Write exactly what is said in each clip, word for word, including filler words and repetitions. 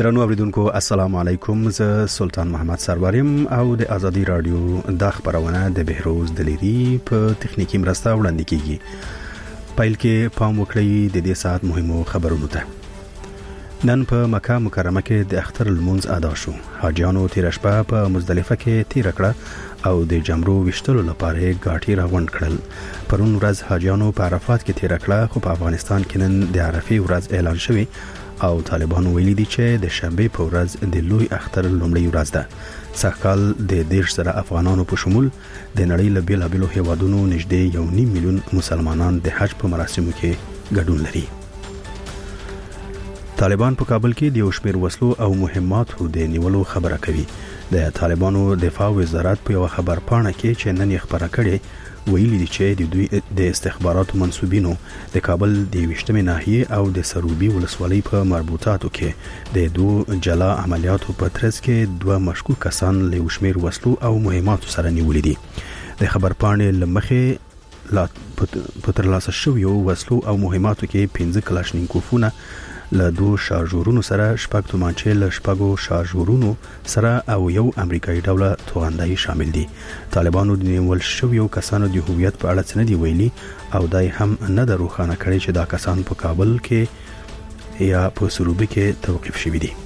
درنو اوریدونکو السلام علیکم، زه سلطان محمد سروریم او د ازادي رادیو د خبرونه د بهروز دلیری په تخنیکی مرسته وړاندې کیږي. پایل کې پام وکړئ د دې ساعت مهمو خبرونو ته. نن په مکه مکرمه کې د اختر المنز ادا شو. حاجیانو تیر شپه په مزدلفه کې تیر کړه او د جمرو وشتلو لپاره غاټي راغونډ کړل. پرون ورځ حاجیانو په عرفات کې تیر کړه، خو په افغانستان کې نن د عرفه ورځ اعلان شوی او طالبانو ویلي دي چې د شنبه په ورځ د لوی اختر لومړی ورځ ده. سږکال د دیش سره افغانانو په شمول د نړۍ له بیلابیلو هیوادونو نږدې یو نیم میلیون مسلمانان د حج په مراسمو کې ګډون لري. طالبان په کابل کې د یو شمېر وسلو او مهماتو د نیولو خبره کوي. د طالبانو دفاع وزارت په یو خبر پاڼه کې چې نن یې خبره کړې ویلي دي چې د دوی د استخباراتو منسوبینو د کابل د وشتمې ناحیه او د سروبي ولسوالۍ په مربوطاتو کې د دوه جلا عملیاتو په ترڅ کې دوه مشکوک کسان له وشمیر وسلو او مهماتو سره نیولې دي. د خبر پاڼې لمخې لا پتر لاسه شویو وسلو او مهماتو کې پنځه کلاشینکوفونه له دوه شارژورونو سره، شپږ تومانچې له شپږو شارژورونو سره او یو امریکایي ډوله توغندۍ شامل دي. طالبانو د نیول شویو کسانو د هویت په اړه څه نه دی ویلي او دای هم نه د روښانه کړی چې دا کسان په کابل کې یا په سروبي کې توقیف شوي دي.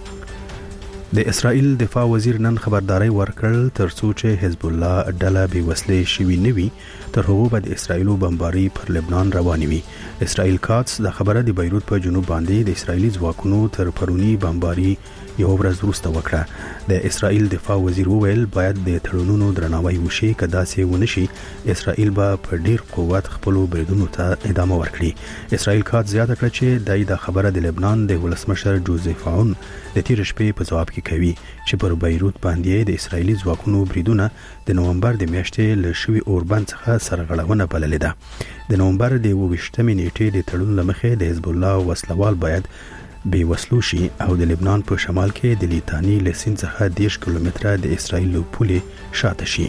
د اسرائیل دفاع وزیر نن خبرداري ورکړل ترڅو چې حزب الله ډله به وسلې شوي نه وي تر هغه به د اسرائیلو بمباري پر لبنان رواني وي. اسرائیل کاتس د خبره د بیروت په جنوب باندې د اسرائیلي ځواکونو تر پرونی بمباري یو ورځ وروسته وکړه. د اسرائیل دفاع وزیر وویل باید د تړونونو درناوی وشي، که داسې ونشي اسرائیل به په ډیر قوت خپل بریدونو ته ادامه ورکړي. اسرائیل کات زیاته کړه چې دای د خبره د لبنان د ولسمشر جوزف عون د تیر شپې په جواب کې کوي چې پر بیروت باندې د اسرائیلي ځواکونو بریدونه د نومبر د میاشتې له شوي اوربند څخه سرغړونه بللې ده. د نومبر د ویشتمې نیټې د تړون لمخې د حزب الله وسلوال باید بې وسلو شي او د لبنان په شمال کې د لیتانی له سیند څخه دیرش کیلومتره د اسرائیل پولې شاته شي.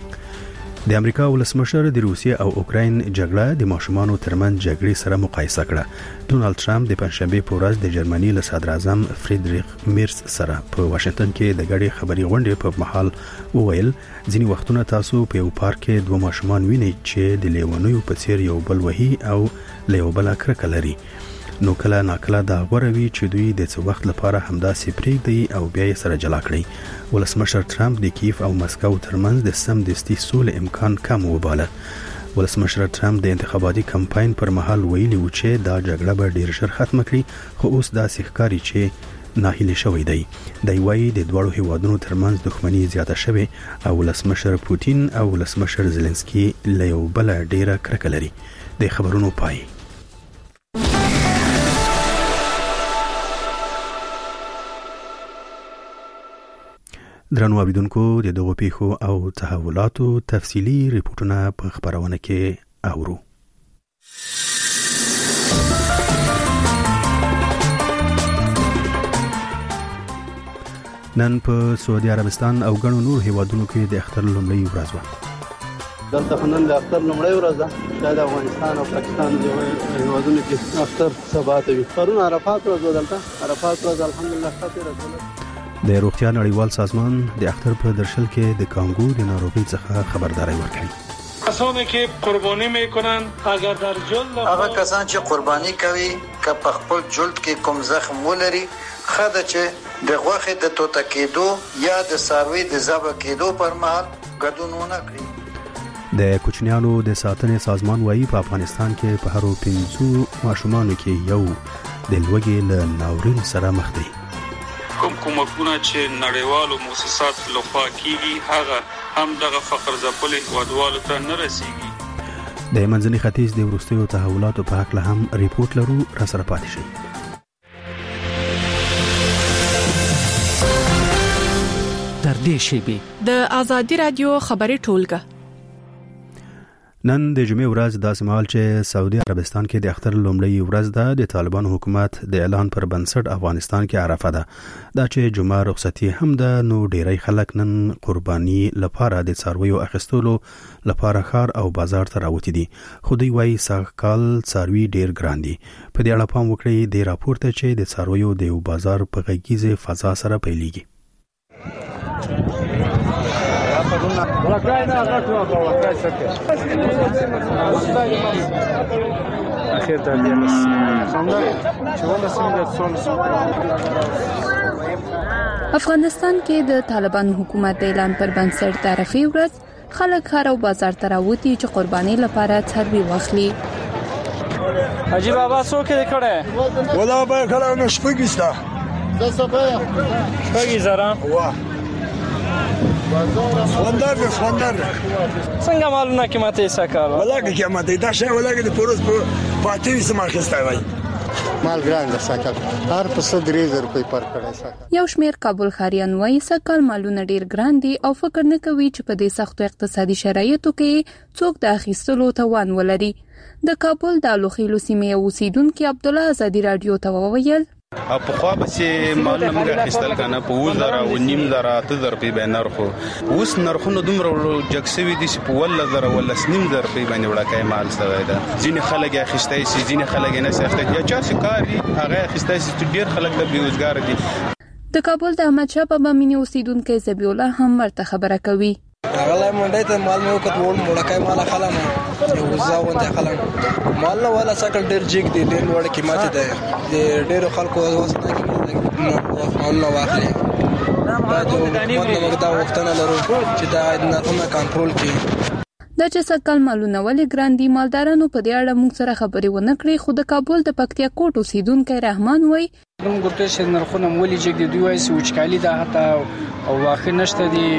د امریکا ولسمشر د روسیې او اوکراین جګړه د ماشومانو ترمنځ جګړې سره مقایسه کړه. ډونالد ټرمپ د پنځشنبه په ورځ د جرمني له صدر اعظم فریدریخ میرز سره په واشنگټن کې د غړي خبري غونډې په محل وویل ځینی وختونه تاسو په یو پارک کې دوه ماشومان وینئ چې د لیونیو په څیر یو بل وهي او له یو بل کرکه لري، نو کله ناکله دا غوړه وي چې دوی د څه وخت لپاره همداسې پرېږدي او بیا یې سره جلا کړي. ولسمشر ټرمپ د کیف او مسکو ترمنځ د سمدستي سولې امکان کم وباله. ولسمشر ټرمپ د انتخاباتي کمپاین پر مهال ویلي و چې دا جګړه به ډیر ژر ختم کړي، خو اوس داسې ښکاري چې ناهیلي شوی دی. دی وايي د دوړو هیوادونو ترمنځ دښمنی زیاته شوه او ولسمشر پوتین او ولسمشر زيلنسکي له یو بل ډیره کرکه لري. د خبرونو پای. درنو اوریدونکو، د دغو پیښو او تحولاتو تفصیلی ریپورتونه په خبرونه کې اورو. نن په سعودي عربستان او ګڼو نور هیوادونو کې د اختر لومړی ورځ وه. دلته نن د اختر لومړی ورځ ده. شاید افغانستان او پاکستان د هیوادونو کې اختر سبا ته وي. پرون عرفات ورځ و، دلته عرفات ورځ الحمدلله ښه تېره شوله. د روغتیا نړیوال سازمان د اختر په درشل کې د کانګو د ناروغۍ څخه خبرداري ورکړي. کسانی که قربانی میکنن اگر در جلد هغه کسان چې قربانی کوي که په خپل جلد کې کوم زخم ولري، خاصه چې د غوښې د توته کېدو یا د څاروي د ذبح کېدو پر مهال ګډون ونه کړي. د کوچنیانو د ساتنې سازمان وايي په افغانستان کې په هرو پنځو ماشومانو کې یو د لوږې له ناورین سره مخ دی. کوم کومکونه چې نړیوالو مؤسسات لخوا کیږي هغه هم دغه فقر ځپلي هیوادوالو ته نه رسیږي. د منځني ختیځ د وروستیو تحولاتو په هکله هم ریپورت لرو، را سره پاتې شئ. در دې شیبې د ازادي رادیو خبري ټولګه. نن د جمعې ورځ داسې مهال چې سعودي عربستان کې د اختر لومړی ورځ ده د طالبان حکومت د اعلان پر بنسټ افغانستان کې عرفه ده دا چې جمعه رخصتي هم ده نو ډیری خلک نن قرباني لپاره د څارویو اخیستلو لپاره ښار او بازار ته راوتي دي خو دوی وايي سږکال څاروي ډیر ګران دي په دې اړه پام وکړئ د راپور ته چې د څارویو د یو بازار په غږیزه فضا سره پیلېږي افغانستان کې د طالبان حکومت د اعلان پر بنسټ د عرفې ورځ خلک ښار او بازار ته راوتي چې قرباني لپاره څاروي واخلي حاجی بابا څوک دې کړه ولا به کړه نو شپږستا زه سبا شپږی زره واه وندر وندر څنګه معلومه کې ماته یې سکاله ولاګه کې ماته دا شی ولاګه د پروس په پاتې سم خسته وای مال ګران ده سکل هر په صد ریزر روپۍ پر کړه سکل یو شمیر کابل خاریان وایي سکل مالونه ډیر ګران دي او فکر نه کوي چې په دې سختو اقتصادي شرایطو کې څوک د اخیستلو توان ولري د کابل د لوخیلو سیمې اوسیدونکو عبد الله ازادي رادیو ته وویل او په خو به چې مال نه موږ اخیستل کنه په وزره او نیم زره ته در په بینر خو اوس نرخونه دومره جګسوي دي چې په ول زره ول سنیم در په باندې وړکای مال سوي ده ځینې خلک اخیستای شي ځینې خلک نه اخیستای یا چا شکاري هغه اخیستای شي ډیر خلک د بیروزګار دي د کابل د احمد شاه بابا مینی اوسیدونکو زبی الله هم ورته خبره کوي هغه منډه ته مال مې وکړ ول وړکای مال خلانه یو زاونده خلانه مال نه ولا سکل ډیر جګ دي ډیر وړ قیمت ده د ډیر خلکو واسطه کې مال نه واخلي باید موږ دا وختونه لرو چې دا نرخونه کنټرول کړي د چې سکل مالونه ولې ګران دي مالدارانو په دې اړه موږ سره خبرې ونه کړې خو د کابل د پکتیا کوټ اوسیدونکو رحمان وایي موږ ګورته چې نرخونه ولې جګ دي دوی وایي چې وچکالي ده حتی او واخې نشته دي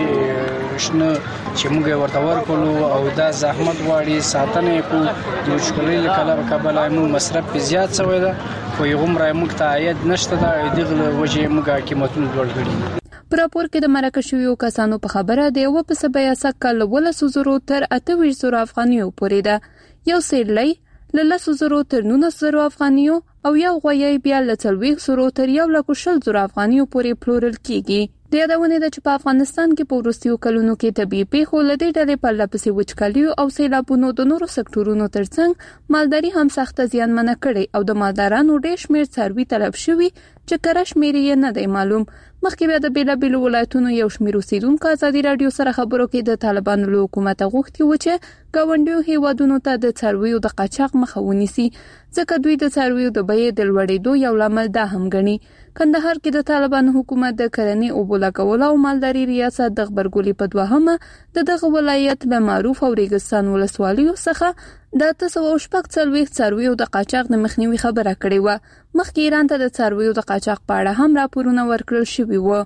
شنه چې موږ ورته ورکولو او دا زحمت غواړي ساتنه کو د وچکالۍ له کبله کابل موږ مصرف په زیات شوی ده خو یو عمر موږ ته عاید نشته دا دغه وجه موږ قیمتونه لوړ کړي پر راپور کې د مرکه شویو کسانو په خبره دی او په سبیا سکل ولس زرو تر اته ویشت زره افغانیو پورې ده یو سیرلی له لس زرو تر نولس زره افغانیو او یو غویی بیا له څلوېښت زرو تر یو لک شل زره افغانیو پورې پلورل کیږي د یادونه ده چې په افغانستان کې په وروستیو کلونو کې طبیعي پیښو له دې ډلې په لپسې وچکالیو او سیلابونو د نورو سکتورونو ترڅنګ مالداري هم سخته زیانمنه کړې او د مالدارانو ډېر شمېر څاروي تلف شوي چې کره شمېر یې نه دی معلوم مخکې بیا د بیلابیلو ولایتونو یو شمېر اوسیدونکو ازادي راډیو سره خبرو کې د طالبانو له حکومته غوښتي و چې ګاونډیو هیوادونو ته د څارویو د قاچاق مخه ونیسي ځکه دوی د څارویو د بیې د لوړېدو یو لامل دا هم ګڼي کندهار کې د طالبانو حکومت د کرنې او بولاګول او مالداري ریاست د خبرګولي په دوهمه د دغه ولایت له معروف او ریګستان ولسوالیو څخه د تاسو او شپږ څلوېښت څارویو د قاچاق د مخنیوي خبره کړې و مخکې ایران ته د څارویو د قاچاق په اړه هم راپورونه ورکړل شوي و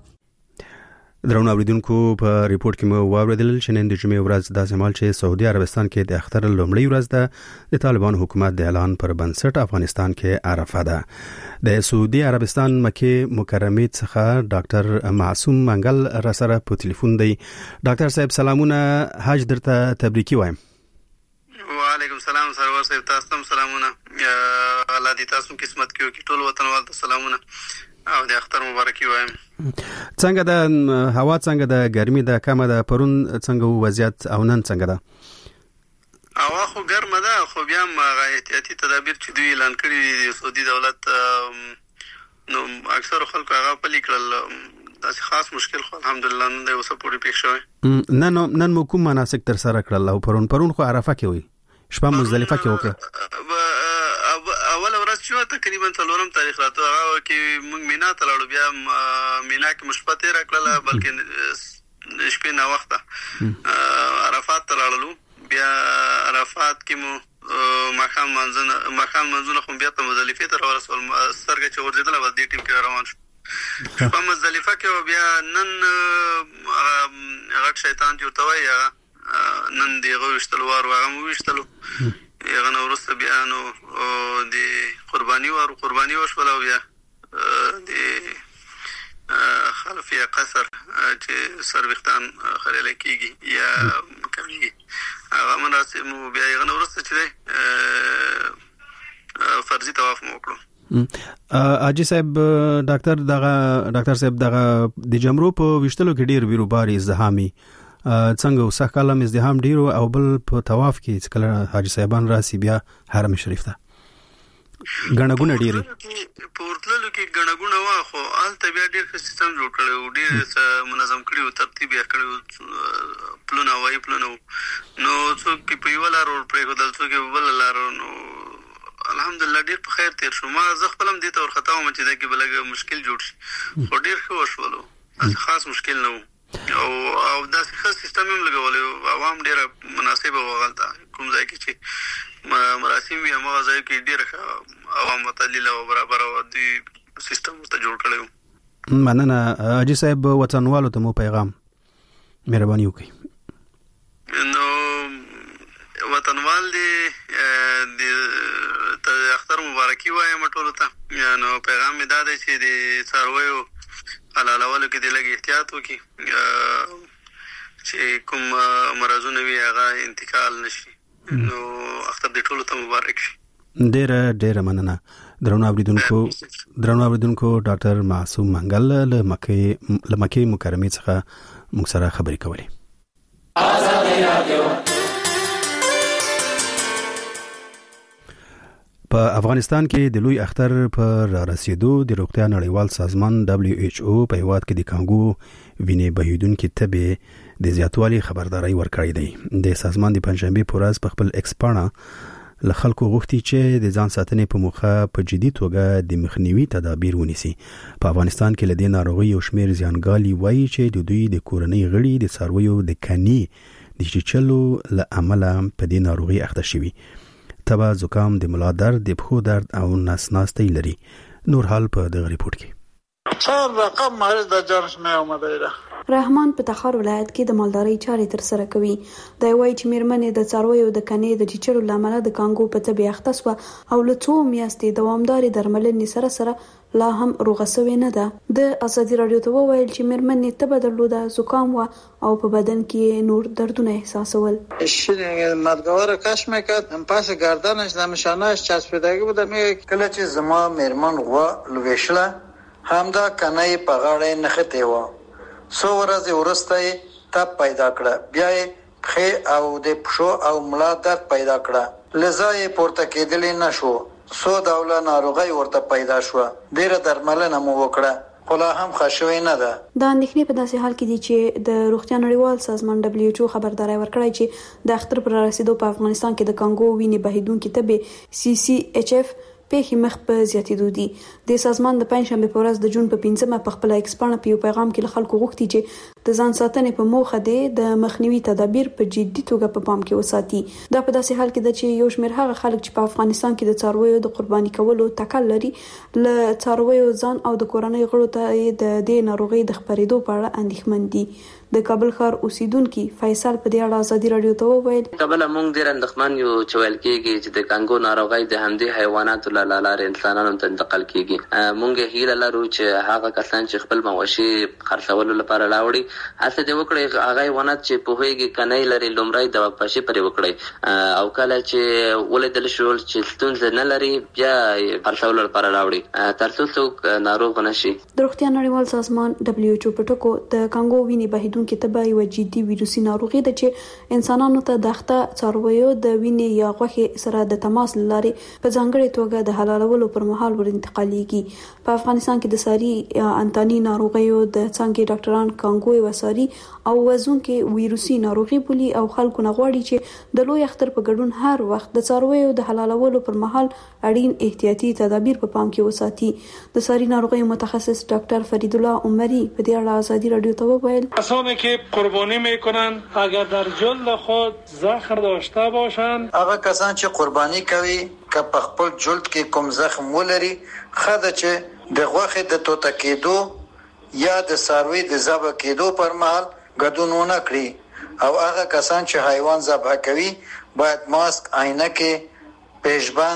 درون اوریدونکو په ریپورت کې مو واوریدل چې نن د جمعې ورځ د زمال چې سعودي عربستان کې د اختر لومړی ورځ ده د طالبان حکومت د اعلان پر بنسټ افغانستان کې عرفه ده د سعودي عربستان مکه مکرمه څخه ډاکټر معصوم منګل را سره په ټلیفون دی ډاکټر صاحب سلامونه حج درته تبریکي وایم وعلیکم السلام سرور صاحب تاسو ته سلامونه الله دې تاسو قسمت کې وکړي ټول وطنوال ته سلامونه او د اختر مبارکي وایم څنګه د هوا څنګه د ګرمي د کمه د پرون څنګه وضعیت او نن څنګه ده هوا خو ګرمه ده خو بیا هم احتیاطي تدابیر چې دوی اعلان کړي د سعودي دولت نو اکثر خلکو هغه پلي کړل داسې خاص مشکل خو الحمدلله نن د اوسه پورې پېښ شوی نن نن مو کوم مناسک تر سره کړل او پرون پرون خو عرفه کې وي شپه مزدلفه کې وکړه اول ورځ چې تقریبا څلورم تاریخ راته هغه کې موږ مینا ته لاړو بیا مینا کې مشپه تیر کړله بلکې شپې نه وخته عرفات ته لاړو بیا عرفات کې مو ماښام منځونه ماښام منځونه خو بیا ته مزدلفه ته ورسول سترګې چې ورځېدله بس دې ټیم کې روان شو په مزدلفه کې بیا نن غټ شیطان چې ورته وایي نن دی هغه ویشتلو وار هغه مو ویشتلو هغه نو وروسته بیا نو د قرباني وارو قرباني وشوله بیا د خلفیه قصر چې سروختان خلیل کېږي یا کمیږي هغه من مراسم بیا یې غنه ورسته چې فرضي طواف مو وکړو. اجي صاحب ډاکټر دغه ډاکټر صاحب دغه د جمرو په وشتلو کې ډیر بیروباري ازدحامي څنګه وسه کلم ازدحام ډیرو او بل په طواف کې کله حاجی صاحبان راسي بیا حرم شریف ته غنغونه ډیره پورتللو کې غنغونه وا خو آل طبيعت ډیر سیستم جوړ کړو ډیر منظم کړو ترتیب یې کړو پلونه وای پلونه نو څوک په یو لار ور پرې غدل څوک بل لار نو الحمدلله ډیر په خیر تیر شو. ما زه خپلم دې تور خطا وم چې دا کې بلګ مشکل جوړ شي خو ډیر ښه وشولو خاص مشکل نه او او دا ښه سیستم هم لګولې عوام ډیر مناسب وغلطه کوم ځای کې چې مراسم یې ما ځای کې ډیر عوام متعلل او برابر او دې سیستم ته جوړ کړو. مننه اجي صاحب وطنوالو ته مو پیغام مهرباني وکړئ. نو وطنوال دې د اختر مبارکي وایم ټول ته. نو پیغام می دا دی چې د څارویو حلالولو کې د لږ احتیاط وکړي چې کوم مرزونه وي هغه انتقال نشي. نو اختر دې ټول ته مبارک شي. ډېر ډېر مننه. درنو اوریدونکو درنو اوریدونکو ډاکټر معصوم منګل له مکه له مکه مکرمه څخه موږ سره خبرې کولې. آزاد رادیو په افغانستان کې د لوی اختر پر رسیدو د روغتیا نړیوال سازمان دبليو ایچ او په هیواد کې د کانګو وینې بهیدونکو تبه د زیاتوالي خبرداري ورکړې ده. د سازمان د پنځشنبه په ورځ په خپل ایکس پاڼه له خلکو غوښتي چې د ځان ساتنې په موخه په جدي توګه د مخنیوي تدابیر ونیسي. په افغانستان کې له دې ناروغي او شمیر زیانګالي وایي چې د دوی د کورنۍ غړي د څارویو د کني د چچلو له امله په دې ناروغي اخته شوي. تبه، زکام، د ملا درد، د پښو درد او نس ناستي لري. نور حال په دغه ریپورت کې. څار رقم مریض د جانش مې اومده ده. رحمان په تخار ولایت کې د مالدارۍ چارې تر سره کوي. دا وایي چې میرمنې د څارویو د کنې د چیچلو لامل د کانګو په تبه اخته شوه او له څو میاشتې دوامداري درملنې سره سره لا هم روغه شوې نه ده. د ازادي رادیو ته وویل چې میرمنې تبه درلوده، زکام و او په بدن کې نور دردونه احساسول. شیرین مرګوره کش میکرد هم پاس گردنش نمیشانهش چسبیدگی بود. کله چې زما میرمن غوا لويشله همدا کنه په غاړه نخته و. سو ورځې ورسته تب پیدا کړه، بیا یې پښې او د پښو او ملا درد پیدا کړه، لزا یې پورته کېدلی نشو. سو ډوله ناروغي ورته پیدا شو. ډیره درملنه مو وکړه خو لا هم ښه شوې نه ده. دا اندېښنې په داسې حال کې دي چې د روغتیا نړیوال سازمان دبليو ایچ او خبرداري ورکړی چې د اختر پر رسیدو په افغانستان کې د کانګو وینې بهیدونکو تبه سی سی ایچ اف پیښې مخ په زیاتېدو دي. د سازمان د پنځشنبه په ورځ د جون په پنځمه په خپل ایکس پاڼه په پیغام کې خلکو غوښتي چې د ځان ساتنې په موخه د مخنیوي تدابیر په جدي توګه په پام کې وساتي. دا په داسې حال کې ده چې یو شمېر هغه خلک چې په افغانستان کې د څارویو د قرباني کولو تکل لري له څارویو ځان او د کورنۍ غړو ته د دې ناروغي د خپرېدو په اړه اندېښمن دي. د کابل ښار اوسیدونکو فیصل په دې اړه ازادي رادیو ته وویل کابل مونږ ډېر اندېښمن یو چې ویل کېږي چې د کانګو ناروغي د همدې حیواناتو له لارې انسانانو ته انتقال کیږي. مونږ هیله لرو چې هغه کسان چې خپل مواشي خرڅولو لپاره لاوړي هڅه دې وکړي هغه حیوانات چې په هویږي کني لري لومړی د واپاشي پرې وکړي او کله چې ولیدل شو چې ستونزه نه لري بیا خرڅولو لپاره لاوړي تر څو څوک ناروغ نشي. د روغتیا نړیوال سازمان دبليو ایچ او په ټکو د کانګو وینې بهیدونکو کې تبه یو جدي ویروسي ناروغي ده چې انسانانو ته د اخته څارویو د وینې یا غوښې سره د تماس لاري په ځانګړي توګه د حلالولو پر مهال ور انتقالېږي. په افغانستان کې د ساري انتاني ناروغیو د څنګه ډاکټران کانګو وساري او وزونکي ویروسي ناروغي بولي او خلکو نه غواړي چې د لوی اختر په ګډون هر وخت د څارویو د حلالولو پر مهال اړین احتیاطي تدابیر په پام کې وساتي. د ساري ناروغیو متخصص ډاکټر فرید الله عمری په دې اړه ازادي رادیو ته وویل کسانی که قربانی میکنن اگر در جلد خود زخم داشته باشند هغه کسان چې قربانی کوي که په خپل جلد کې کوم زخم ولري خدای چې د غوښې د توته کېدو یا د څاروي د ذبح کېدو پر مهال ګډون ونه کړي او هغه کسان چې حیوان ذبح کوي باید ماسک، عینکې، پیشبند،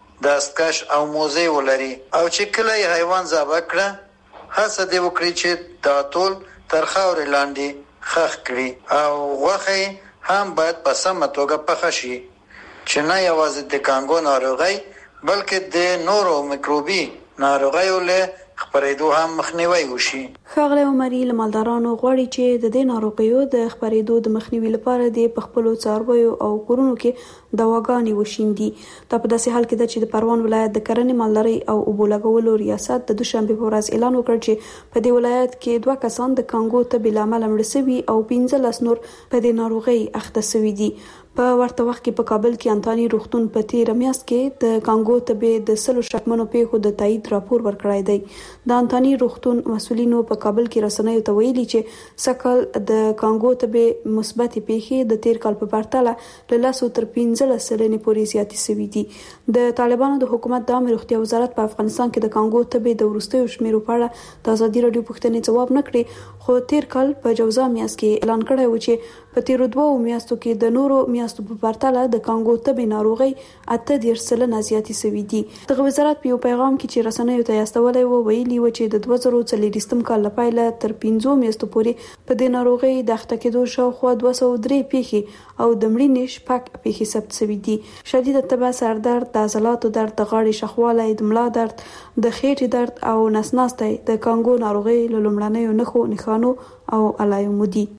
دستکش او موزه ولري او چې کله یې حیوان ذبح کړه هڅه دې وکړي چې دا ټول تر خاورې لاندې خښ کړي او غوښه هم باید په سمه توګه پخه شي چې نه یوازې د کانګو ناروغي بلکې د نورو میکروبي ناروغیو له خپرېدو هم مخنیوي وشي. ښاغلی عمري له مالدارانو غواړي چې د دې ناروغیو د خپرېدو د مخنیوي لپاره د په خپلو څارویو او کورونو کې دواګانې وشیندي. دا په داسې حال کې ده چې د پروان ولایت د کرنې مالدارۍ او اوبو لګولو ریاست د دوشنبې په ورځ اعلان وکړ چې په دې ولایت کې دوه کسان د کانګو تبې له امله مړه شوي او پنځلس نور په دې ناروغۍ اخته شوي دي. په ورته وخت کې په کابل کې انتاني روغتون په تیر میاشت کې د کانګو تبې د سلو شکمنو پیښو د تایید راپور ورکړی دی. د انتاني روغتون مسولینو په کابل کې رسنیو ته ویلي چې سکل د کانګو تبې مثبت پیښې د تیر کال په پرتله له لسو تر پنځلس سلنې پورې زیاتې شوي دي. د طالبانو د حکومت د عامه روغتیا وزارت په افغانستان کې د کانګو تبې د وروستیو شمیرو په اړه د ازادي راډیو پوښتنې ځواب نه کړی، خو تیر کال په جوزا میاشت کې اعلان کړی و چې په تیرو دوو میاشتو کې د نورو میاشتو په پرتله د کانګو تبې ناروغي اته دېرش سلنه زیاتې شوي دي. دغه وزارت په یو پیغام کې چې رسنیو ته استولی و ویلي و چې د دوه زره څلوېښتم کال له پیله تر پنځو میاشتو پورې په دې ناروغۍ د اخته کېدو شاوخوا دوه سوه درې پیښې او د مړینې شپږ پیښې ثبت شوي دي. شدیده تبه، سردرد، د عضلاتو درد، د غاړې شخوالی، د ملا درد، د خېټې درد او نس ناستی د کانګو ناروغۍ له لومړنیو نښو نښانو او علایمو دي.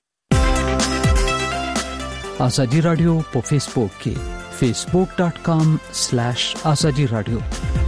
ازادي راډیو په فیسبوک کې فیسبوک ډاٹ کام سلیش ازادي راډیو.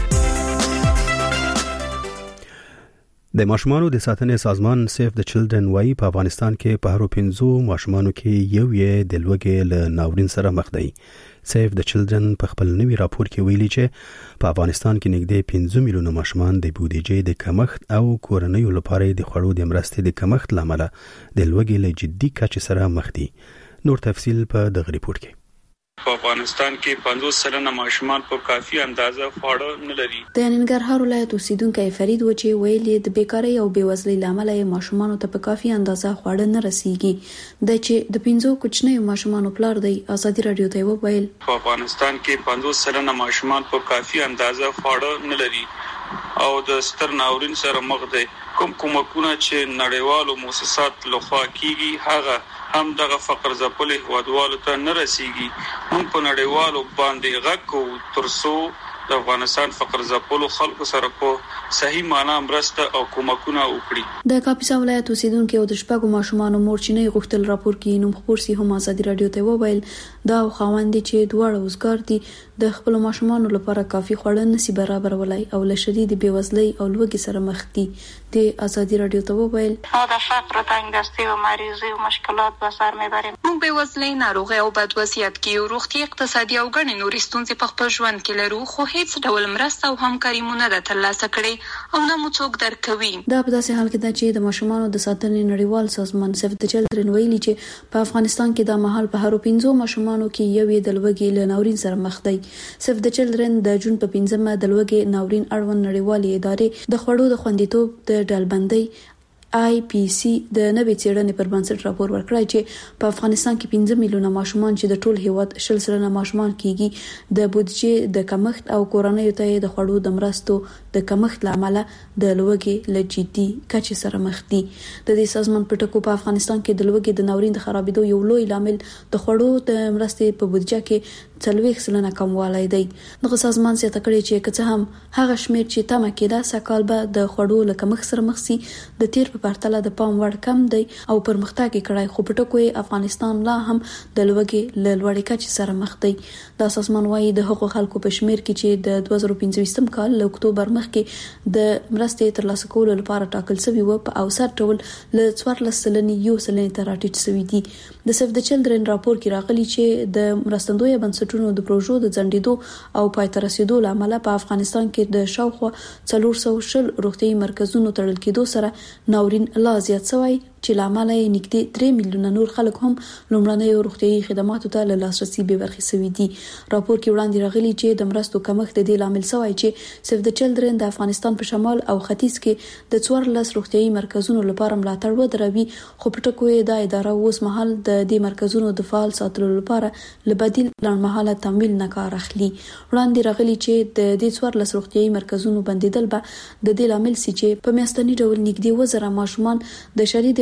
د ماشومانو د ساتنې سازمان سیف د چلډرن وايي په افغانستان کې په هرو پنځو ماشومانو کې یو یې د لوږې له ناورین سره مخ دی. سیف د چلډرن په خپل نوي راپور کې ویلي چې په افغانستان کې نږدې پنځه میلیونه ماشومان د بودیجې د کمښت او کورنیو لپاره د خوړو د مرستې د کمښت لامل د لوږې له جدي کچې سره مخ دي. نور تفصيل په دغه ریپورت کې. په افغانستان کې پنځوس سلنه ماشومان په کافي اندازه خواړه نه لري. د ننګرهار ولایت اوسیدونکو فرید و چې ویلي د بیکاری او بیوزلۍ لامل یې ماشومان ته په کافي اندازه خواړه نه رسیږي. د چې د پنځو کوچنیو ماشومان پلار دی ازادي راډیو ته وویل په افغانستان کې پنځوس سلنه ماشومان په کافي اندازه خواړه نه لري او د ستر ناورین سره مخ دي. کوم کومکونه چې نړیوالو مؤسسات لخوا کیږي هغه هم دغه فقر ځپلي هوادوالو ته نه رسیږي. موږ په نړیوالو باندې غږ کوو ترڅو د افغانستان فقر ځپلو خلکو سره په صحیح معنا مرسته او کومکونه وکړي. د کاپیسا ولایت اوسیدونکو او د شپږو ماشومانو مورچینې غوښتل راپور کې نوم خبر سي هم ازادي راډیو ته وویل دا خواوند چې دواړه وزګار دي د خپل ماشومانو لپاره کافي خوړل نشي برابرولای او له شدید بیوزلۍ او لوږې سره مخ دي. د ازادي راډیو ته وویل دا فقر تنګدستي او مریضي او مشکلات به سر میبریم. موږ بیوزلۍ، ناروغي او بد وضعیت کې روغتي، اقتصادي او ګڼې نورې ستونزې په خپل ژوند کې لرو، خو هیڅ ډول مرسته او همکاري مونږ نه ترلاسه کړې او نه مو څوک درکوي. دا په داسې حال کې ده چې د ماشومانو د ساتنې نړیوال سازمان سیف د چلډرن ویلي چې په افغانستان کې د مهال په هرو پنځو ماشومانو کې یو یې د لوږې له ناورین سره مخ دی. سیف د چلډرن د جون په پنځمه د لوږې ناورین اړوند نړیوالې ادارې د خوړو د خوندیتوب د ډلبندۍ آی پی سی د نوې څېړنې پر بنسټ راپور ورکړی چې په افغانستان کې پنځه میلیونه ماشومان چې د ټول هیواد شل سلنه ماشومان کېږي د بودیجې د کمښت او کورنیو ته د خوړو د مرستو د کمښت لامل د لوږې له جدي کچې سره مخ دي. د دې سازمان په ټکو په افغانستان کې د لوږې د ناورین د خرابېدو یو لوی لامل د خوړو د مرستې په بودیجه کې څلوېښت سلنه کموالی دی. دغه سازمان زیاته کړې چې که څه هم هغه شمېر چې تمه کېده سږ کال به د خوړو له کمښت سره مخ سي د تیر په پرتله د پام وړ کم دی او پرمختګ یې کړی، خو په ټکو یې افغانستان لا هم د لوږې له لوړې کچې سره مخ دی. دا سازمان وایي د هغو خلکو په شمېر کې چې د دوه زره پنځويشتم کال له اکتوبر مخکې د مرستې ترلاسه کولو لپاره ټاکل شوي وو په اوسط ډول له څوارلس سلنې یو سلنې ته راټیټ شوي دي. د سیف د چلډرن راپور کې راغلي چې د مرستندویه بنسټونو د پروژو د ځنډېدو او پای ته رسېدو له امله په افغانستان کې د شاوخوا څلور سوه شل روغتیايي مرکزونو تړل کېدو سره ناورین لا زیات شوی چې لامل یې نږدې درې میلیونه نور خلک هم لومړنیو روغتیايي خدماتو ته له لاسرسي بې برخې شوي دي. راپور کې وړاندې راغلي چې د مرستو کمښت د دې لامل شوی چې سیف د چلډرن د افغانستان په شمال او ختیځ کې د څوارلس روغتیايي مرکزونو لپاره ملاتړ ودروي، خو په ټکو یې دا اداره اوس مهال د دې مرکزونو د فعال ساتلو لپاره له بدیل لنډمهاله تمویل نه کار اخلي. وړاندې راغلي چې د دې څوارلس روغتیايي مرکزونو بندیدل به د دې لامل شي چې په میاشتني ډول نږدې اووه زره ماشومان د شدید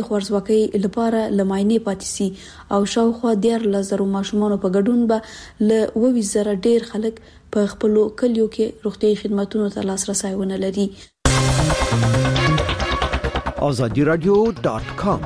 خوارزواکۍ لپاره لماینې پاتې سي او شاوخوا ډیر لزر ماشومان په ګډون به ل ووي زره ډیر خلک په خپل کلیو کې روغتي خدماتو ته لاسرسي ونه لري. azadi radio dot com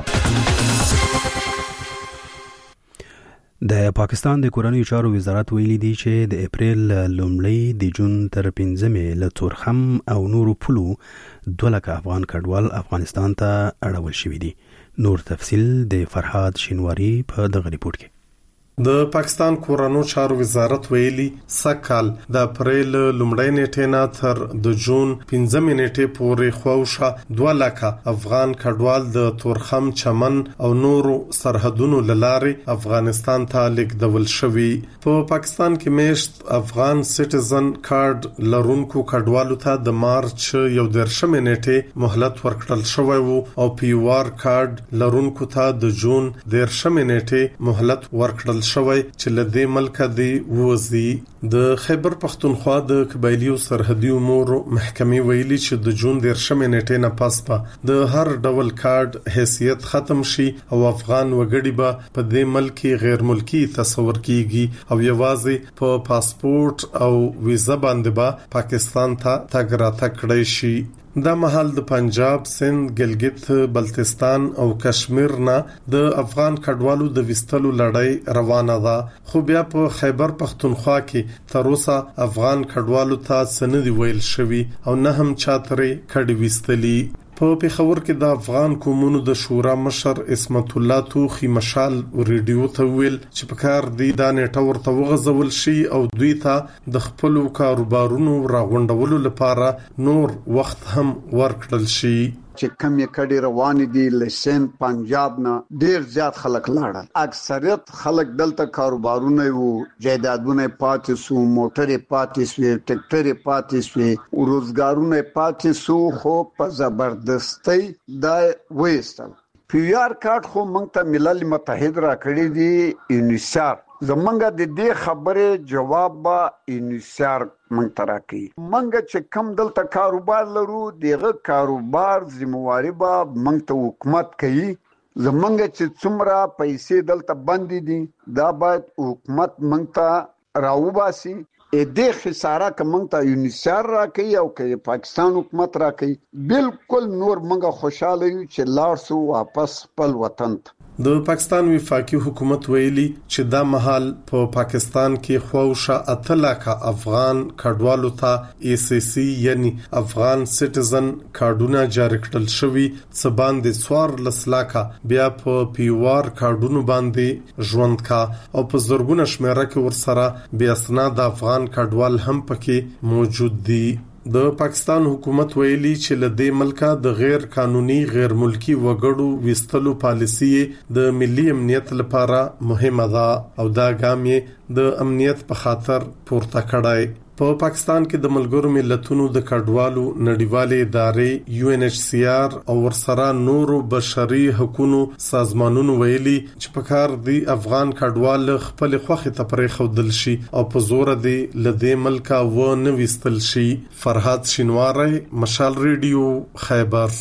د پاکستان د کورنیو چارو وزارت ویلي دی چې د اپریل لومړۍ د جون تر پنځمې له تورخم او نورو پلو دوه لکه افغان کډوال افغانستان ته اړول شوي دي. نور تفصیل د فرهاد شینواری په دغه ریپورت کې. د پاکستان کورنیو چارو وزارت ویلي سکهال د اپریل لومړۍ نیټې نه تر د جون پنځمې نیټې پورې خوښه دوه لکه افغان کډوال د تورخم چمن او نورو سرحدونو لارې افغانستان ته لیږدول شوي. په پاکستان کې میشت افغان سټیزن کارت لرونکو کډوالو ته د مارچ یو درشمې نیټې مهلت ورکړل شوی وو او پی وار کارت لرونکو ته د جون درشمې نیټې مهلت ورکړل شوی چې لدې ملک دی وزي. د خیبر پختونخوا د قبایلیو سرحدي امور محکمې ویلي چې د جون د شمې نیټې نه پس په د هر ډول کارت حیثیت ختم شي او افغان وګړي به په دې ملک غیر ملکی تصور کیږي او یوازې په پاسپورت او ویزا باندې به پاکستان ته تګ راتګ کړی شي. دا مهال د پنجاب، سند، ګلګت بلتستان او کشمیر نه د افغان کډوالو د وستلو لړۍ روانه ده، خو بیا په خیبر پختونخوا کې تر اوسه افغان کډوالو ته سند ویل شوی او نه هم چاترې کډ وستلی. په پیښور کې د افغان قومونو د شورا مشر اسمت الله توخی مشال ریډیو ته ویل چې په کار دی دا نیټه ورته وغځول شي او دوی ته د خپل کاروبارونو راغونډولو لپاره نور وخت هم ورکړل شي. چې کم یې کډي روان دي لسن پنجاب نه ډیر زیات خلک لاړل. اکثریت خلک دلته کاروبارونه وو، جایدادونه پاتې سو، موټرې پاتې سو، ټریکټرې پاتې سو، روزګارونه پاتې سو، خو په زبردستۍ دا وېستل. پی آر کارت خو موږ ته ملل متحد را کړی دی یونیسار. زمونږ د دې خبره جواب با انصار مونږ تراکي. مونږ چې کم دلته کاروبار لرو دغه کاروبار ذمہواری با مونږ ته حکومت کوي. زمونږ چې څومره پیسې دلته باندې دي دا باید حکومت مونږ ته راوباسي. ا دې خساره که مونږ ته یونیسار راکړي او که پاکستان حکومت راکړي بالکل نور مونږ خوشاله یو چې لاړ سو واپس خپل وطن ته. د پاکستان وفاقي حکومت ویلي چې دا مهال په پا پاکستان کې خوښه اته لکه افغان کډوالو ته ای سی سی یعنی افغان سټیزن کارډونه جاری کړل شوی، څه باندې څوار لسلاکه بیا په پیوار کارډونو باندې ژوند کا او په زرګونه شمیره کې ورسره بیا اسناد افغان کډوال هم پکې موجود دي. د پاکستان حکومت ویلي چې لدې ملکه د غیر قانوني غیر ملکی وګړو وستلو پالیسی د ملي امنیت لپاره مهمه ده او دا ګام یې د امنیت په خاطر پورته کړای. په پاکستان کې د ملګرو ملتونو د کډوالو نړیوالې ادارې یو ان ایچ سی آر او ورسره نورو بشري حقوقو سازمانونو ویلي چې په کار دی افغان کډوال خپل خوخه ته پرې خودل شي او په زور دی لدې ملکا و نه وستل شي. فرهاد شینواری، مشال ریډیو، خیبر.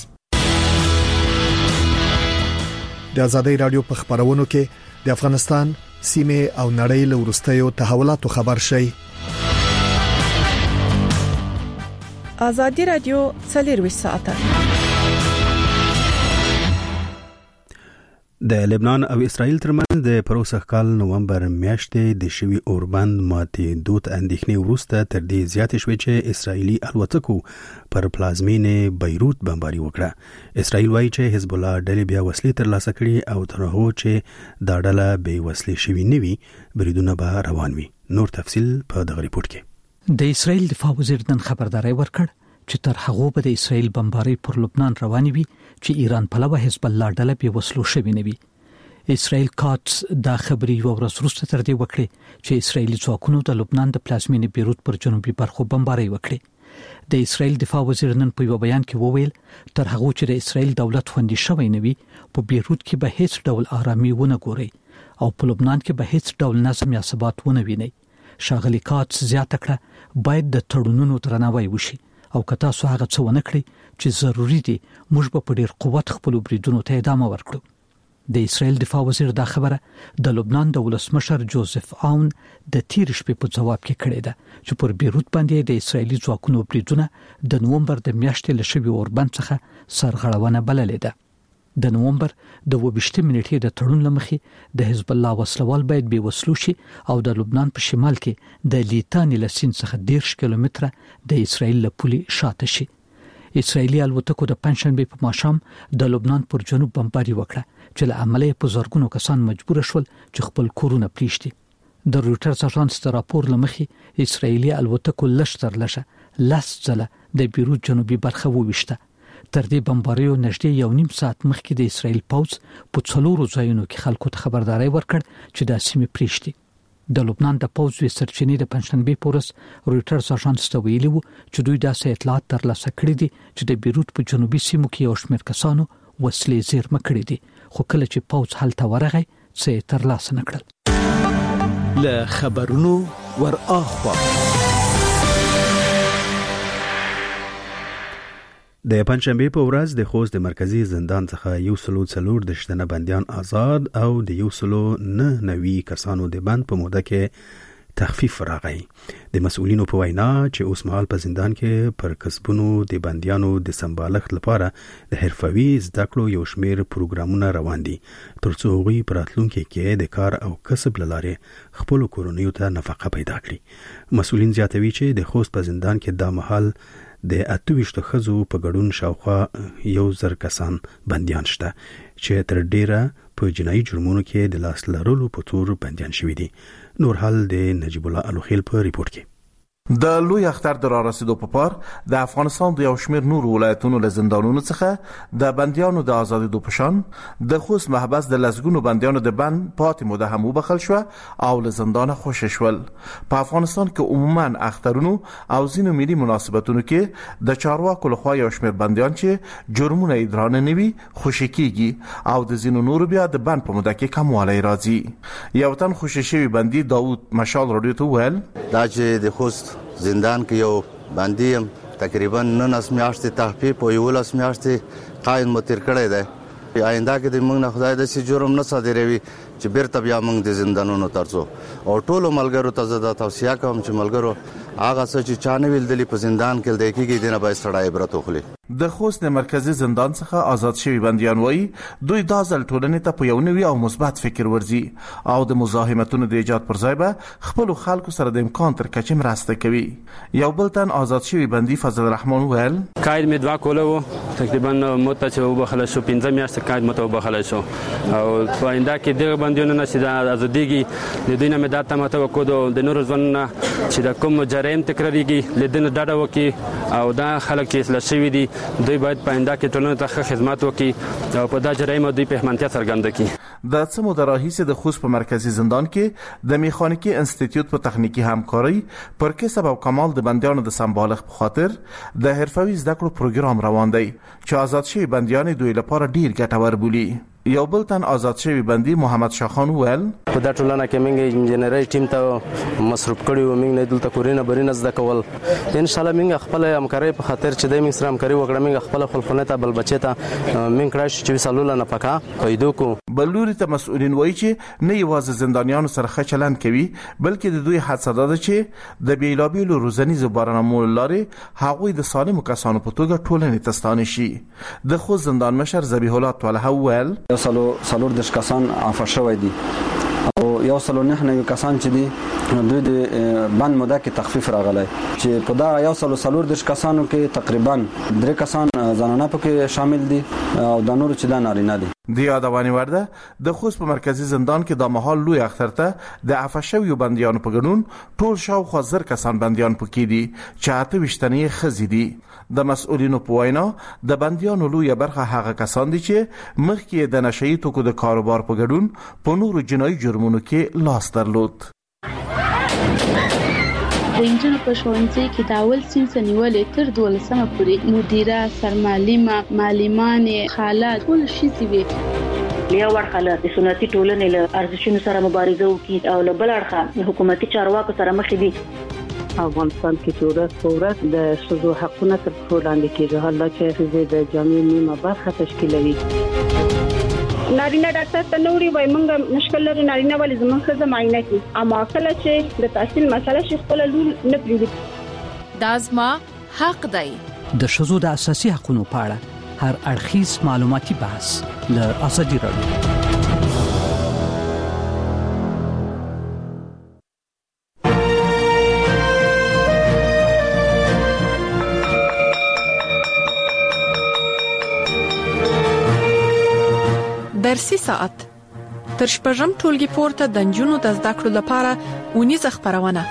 د آزادۍ رادیو په خبرونو کې د افغانستان سیمه او نړۍ له ورستیو تحولاتو خبر شي. آزادی رادیو څلور ساعته. د لبنان او اسرائیل ترمنځ د پروسه کال نومبر میاشتې د شوی اوربند ماتې دوت اندېښنې وروسته تر دې زیات شوې چې اسرائیلي الوتکو پر پلازمینې بیروت بمباري وکړه. اسرائیل وایي چې حزب الله ډلې بیا وسلې ترلاسه کړي او تر هغه چې دا ډله بې وسلې شوي نه وي بریدونه به روان وي. نور تفصیل په دغه ریپورت کې. د اسرائیل دفاع وزیر نن خبرداري ورکړ چې تر هغه به د اسرائیل بمباري پر لبنان رواني وي چې ایران پلوه حزب الله ډله به وسلو شوي نه وي. اسرائیل کاتس دا خبري یو ورځ وروسته تر دې وکړي چې اسرائیلي ځواکونو د لبنان د پلازمینې بیروت پر جنوبي برخو بمباري وکړي. د اسرائیل دفاع وزیر نن په یو بیان کې وویل تر هغه چې د اسرائیل دولت خوندي شوی نه وي په بیروت کې به هیڅ ډول آرامي ونه ګوري او په لبنان کې به هیڅ ډول نظم یا ثبات ونه ویني. شاغلی کاتس زیاته کړه باید د تړونونو درناوی وشي او که تاسو هغه څه ونه کړی چې ضروری دي موږ په ډیر قوت خپل بریدونو ته ادامه ورکړو. د اسرائیل دفاع وزیر دا خبره د لبنان د ولسمشر جوزف آون د تیر شپې په جواب کې کړې ده چې پر بیروت باندې د اسرایلی ځواکونو بریدونه د نومبر د میاشتې له شوي اوربند څخه سرغړونه بللې ده. د نومبر د وبشتمې نیټې د تړون لمخې د حزب الله وسلوال باید بې وسلو شي او د لبنان په شمال کې د لیتانی له سیند څخه دیرش کیلومتره د اسرائیل له پولې شاته شي. اسرائیلی الوتکو د پنځشنبه په ماښام د لبنان پر جنوب بمباري وکړه چې له عملیه په زرګونو کسان مجبور شول چې خپل کورونه پریږدي. د رويټرز اژانس د راپور لمخې اسرائیلی الوتکو لشتر لشه لاس ځله د بیروت جنوبي برخه وويشته. تر دې بمباریو نږدې یو نیم ساعت مخکې د اسرائیل پوځ په څلورو ځایونو کې خلکو ته خبرداري ورکړ چې د سیمې پریږدي. د لبنان د پوځ وی سرچینې د پنځشنبه پورس رويټرز اژانس ته ویلي وو چې دوی داسې اطلاعات ترلاسه کړي دي چې د بیروت په جنوبي سیمو کې یو شمېر کسانو وسلې زیرمه کړې دي، خو کله چې پوځ هلته ورغی څه ترلاسه نکړل. له خبرونو ور اخوا د پنځشنبه په ورځ د خوست د مرکزی زندان څخه یو سلو څلور د شتنه بنديان آزاد او د یو سلو نه نوي کسانو د بند په موده کې تخفیف راغی. د مسؤلینو په وینا چې اوس مهال په زندان کې پر کسبونو د بنديانو د سمبالښت لپاره د حرفوي زده کړو یو شمېر پروګرامونه روان دي ترڅو هغوی په راتلونکي کې د کار او کسب لارې خپل کورنیو ته نفقه پیدا کړي. مسؤلین زیاتوي چې د خوست په زندان کې د محل د اتويشت خزو په ګډون شاوخوا یو زر کسان بنديان شته چې تر ډیره په جنایي جرمونو کې د لاس لرلو په تور بنديان شوي دي. نور حال د نجیب الله الوخیل په ریپورت کې. د لوی اختر د را رسیدو په پار د افغانستان د یو شمېر نور ولایتونو له زندانونو څخه د بنديانو د آزادېدو په شان د خوست محبس د لسګونو بنديانو د بند پاتې موده هم وبخښل شو او له زندانه خوشي شول. په افغانستان کې عموما اخترونو او ځینو ملي مناسبتونو کې د چارواکو لخوا یو شمېر بنديان چې جرمونه یې درانه نه وي خوشي کیږي او د ځینو نورو بیا د بند په موده کې کموالی راځي. یو تن خوشي شوی بندي داوود مشال رادیو ته ویل دا چې د خوست زندان کې یو باندې يم تقریبا ننس میاشتې تخفیف او یو لس میاشتې قاین متر کړی دی. آینده کې د موږ نه خدای د سي جرم نه صادروي چې بیرته بیا موږ د زندانونو ترڅو او ټولو ملګرو ته زه دا توصیه کوم چې ملګرو هغه څه چې چانه ویل دلی په زندان کې د کېږي دنه به سړی عبرت وخلي. د خوست مرکزی زندان څخه آزاد شوی بنديان وایي دوی د ځل ټولنې ته په یو نوي او مثبت فکر ورځي او د مزاحمتونو د ایجاد پر ځای به خپل خلکو سره د امکان تر کچې مرسته کوي. یو بل تن آزاد شوی بندي فضل الرحمن ویل قید می دوا کوله وو تقریبا مت چې وبخله شو پنځه میاشتې قید مت وبخله شو او په انده کې دغه بنديانو نه سیده ازاديږي د دوی نه مدد ته مت وکړو د نور ځون چې د کوم جرایم تکراریږي لدن ډاډه وکي او دا خلک چې اصلاح شوی دي دوی باید پاینده کې ټولنې ته خدمت وکړي او په دا جرایم دوی په همانتیا څرګنده کړي. د څه موده راهیسې د خوست په مرکزی زندان کې د میخانیکي انسټیټیوټ په تخنیکی همکاري پر کسب او کمال د بندیانو د سمبالښت په خاطر د حرفوي زده کړو پروګرام روان دی چې آزاد شوی بندیان دوی لپاره ډیر ګټور بولي. یو بل تن آزاد شوی بندي محمد شاخان ویل په دا ټولنه کې موږ انجینری ټیم ته مصروف کړیو موږ نه دلته کورینه برینه زده کول ان شاء الله موږ خپل همکاري په خاطر چې د موږ سره همکاري وکړه موږ خپل خپلونه ته بل بچی ته موږ کړای چې وسالول نه پکا پیدا کو. بلوري ته مسؤلین وایي چې نه یوازې زندانیانو سره خچلن کوي بلکې د دوی حادثه ده چې د بیلابیلو روزنیزو برنامو لارې هغوی د سالمو کسانو په توګه ټولنې ته ستانه شي. د خو زندان مشر ذبیح الله طلحه ویل یو سلو سلور د کسان عفو شوی دي او یو سلو نه نه کسان چې دي دوی د بند موده کې تخفیف راغلی چې په دا یو سلو سلور د کسانو کې تقریبا درې کسان زنانه پکې شامل دي او د نورو چې دا نارینه دي. د یادوانی ورده د خوست په مرکزی زندان کې د محل لوی اختر ته د عفو شویو بندیانو په ګډون ټول شاوخوا زر کسان بندیان پکې دي چې اته وشتنې خزي دي. د مسؤلینو په وینا د بندیانو لوی برخه هغه کسان دي چې مخکې د نشئی توکو د کاروبار په ګډون په نورو جنایي جرمونو کې لاس درلود. د انجنونو په ښوونځي کې د اول صنف نیولې تر دولسمه پورې مدیره سرمعلمه معلمانې خالات ټول شي وي. یو ورخاله د سنتي ټولنې له ارزښتونو سره مبارزه وکړي او له بل اړخه حکومتي چارواکو سره مخ دي. افغانستان کې چې ورځ په ورځ د ښځو حقونه تر پښو لاندې کیږي، حالا چې ښځې د جامعې نیمه برخه تشکیلوي. نارینه ډاکټر ته نوري وای مونږ مشکل لري نارینه ولې زموږ ښځه معاینه کوي، اما کله چې د تحصیل مسله شي خپل لول نه پریږدي. دا زما حق دی. د ښځو د اساسي حقوقو په اړه هر اړخیز معلوماتي بحث له ازادي راډیو. درسي ساعت تر شپږم ټولګي پورته د نجونو د زده کړو لپاره ونیزه خبرونه.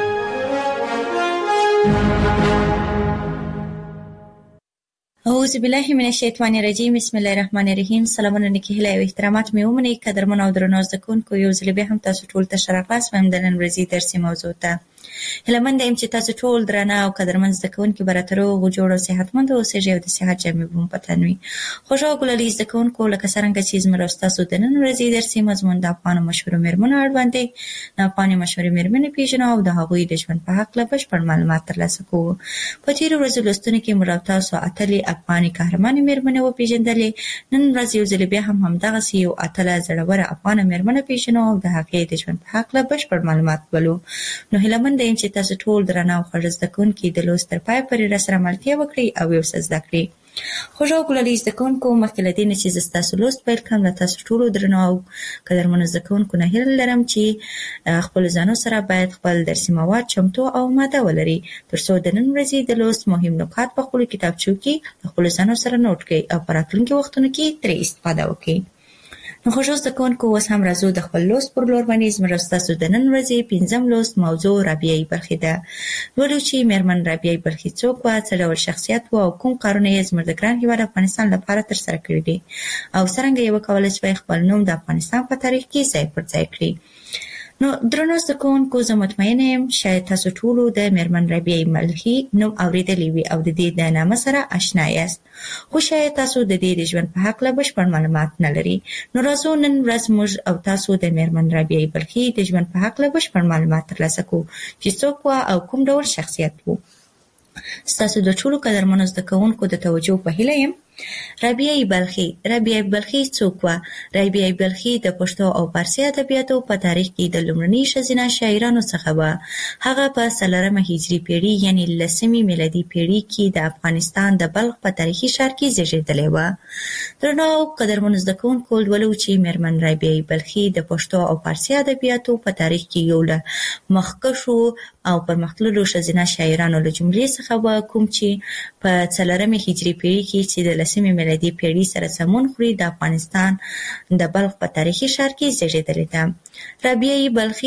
اعوذ بالله من الشیطان الرجیم. بسم الله الرحمن الرحیم. سلامونه نیکی هیله او احترامات مې ومنئ قدرمن او درنو زده کوونکو، یو ځل بیا هم تاسو ټول ته ښه راغلاست وایم د نن ورځې درسي موضوع ته. هیلهمند یم چې تاسو ټول درانه او قدرمن زده کوونکي به راته روغ جوړ او صحتمند اوسئ او د صحت جامې به مو په تن وي. خوږو ګلالي زده کوونکو، لکه څرنګه چې زموږ او ستاسو د نن ورځې درسي مضمون د افغانو مشهورو میرمنو اړوند دی. د افغاني مشهورې میرمنې پیژنو او د هغوی د ژوند په هکله بشپړ معلومات ترلاسه کوو. په تېرو ورځو لوستونو کې موږ او تاسو اتلې افغاني قهرمانې میرمنې وپېژندلې. نن ورځ یو ځل بیا هم همدغسې یو اتله زړوره افغانه میرمنه پیژنو او د هغې د ژوند په هکله بشپړ معلومات ولو. نو هیلهمند یم چې تاسو ټول درانه او خوږ زده کوونکي د لوست تر پایه پورې راسره ملتیا وکړئ او یو څه زده کړئ. خوږو ګلالي زده کوونکو، مخکې له دې نه چې زه ستاسو لوست پیل کړم، له تاسو ټولو درنو او قدرمنو زده کوونکو نه هیله لرم چې خپلو ځانو سره باید خپل درسي مواد چمتو او ماده ولري، تر څو د نن ورځې د لوست مهم نکات په خپلو کتابچو کې د خپلو ځانو سره نوټ کړئ او په راتلونکي وختونو کې ترې استفاده وکړئ. نو خوږو زده کوونکو، اوس هم راځو د خپل لوست پر لور باندې. زموږ او ستاسو د نن ورځې پنځم لوست موضوع رابعه بلخي ده. لولو چې میرمن رابعه بلخي څوک وه، څه ډول شخصیت و او کوم کارونه یې زموږ د ګران هېواد افغانستان لپاره ترسره کړي دي او څرنګه یې وکولی شوی خپل نوم د افغانستان په تاریخ کې ځای پر ځای کړي. نو درنو زده کوونکو، زه مطمئنه یم شاید تاسو ټولو د میرمن رابعه بلخي نوم اورېدلی وي او د دې د نامه سره اشنا یاست، خو شاید تاسو د دې د ژوند په هکله بشپړ معلومات نه لرئ. نو راځو نن ورځ موږ او تاسو د میرمن رابعه بلخي د ژوند په هکله بشپړ معلومات ترلاسه کوو چې څوک وه او کوم ډول شخصیت و. ستاسو د ټولو قدرمنو زده کوونکو د توجه په هیله یم. رابعه بلخي رابعه بلخي څوک وه؟ رابعه بلخي د پښتو او فارسي ادبیاتو په تاریخ کې د لومړني ښځینه شاعرانو څخه وه. هغه په څلورمه هجري پیړۍ یعنې لسمې میلادي پیړۍ کې د افغانستان د بلخ په تاریخي ښار کې زیږېدلې وه. درنو قدرمنو زده کوونکو، لولو چې میرمن رابعه بلخي د پښتو او فارسي ادبیاتو په تاریخ کې یو له مخکښو او پرمختللو ښځینه شاعرانو له جملې څخه وه، کوم چې په څلورمې هجري پیړۍ کې چې د لسمې میلادي پیړۍ سره سمون خوري د افغانستان د بلخ په تاریخي ښار کې زیږېدلې ده. رابعه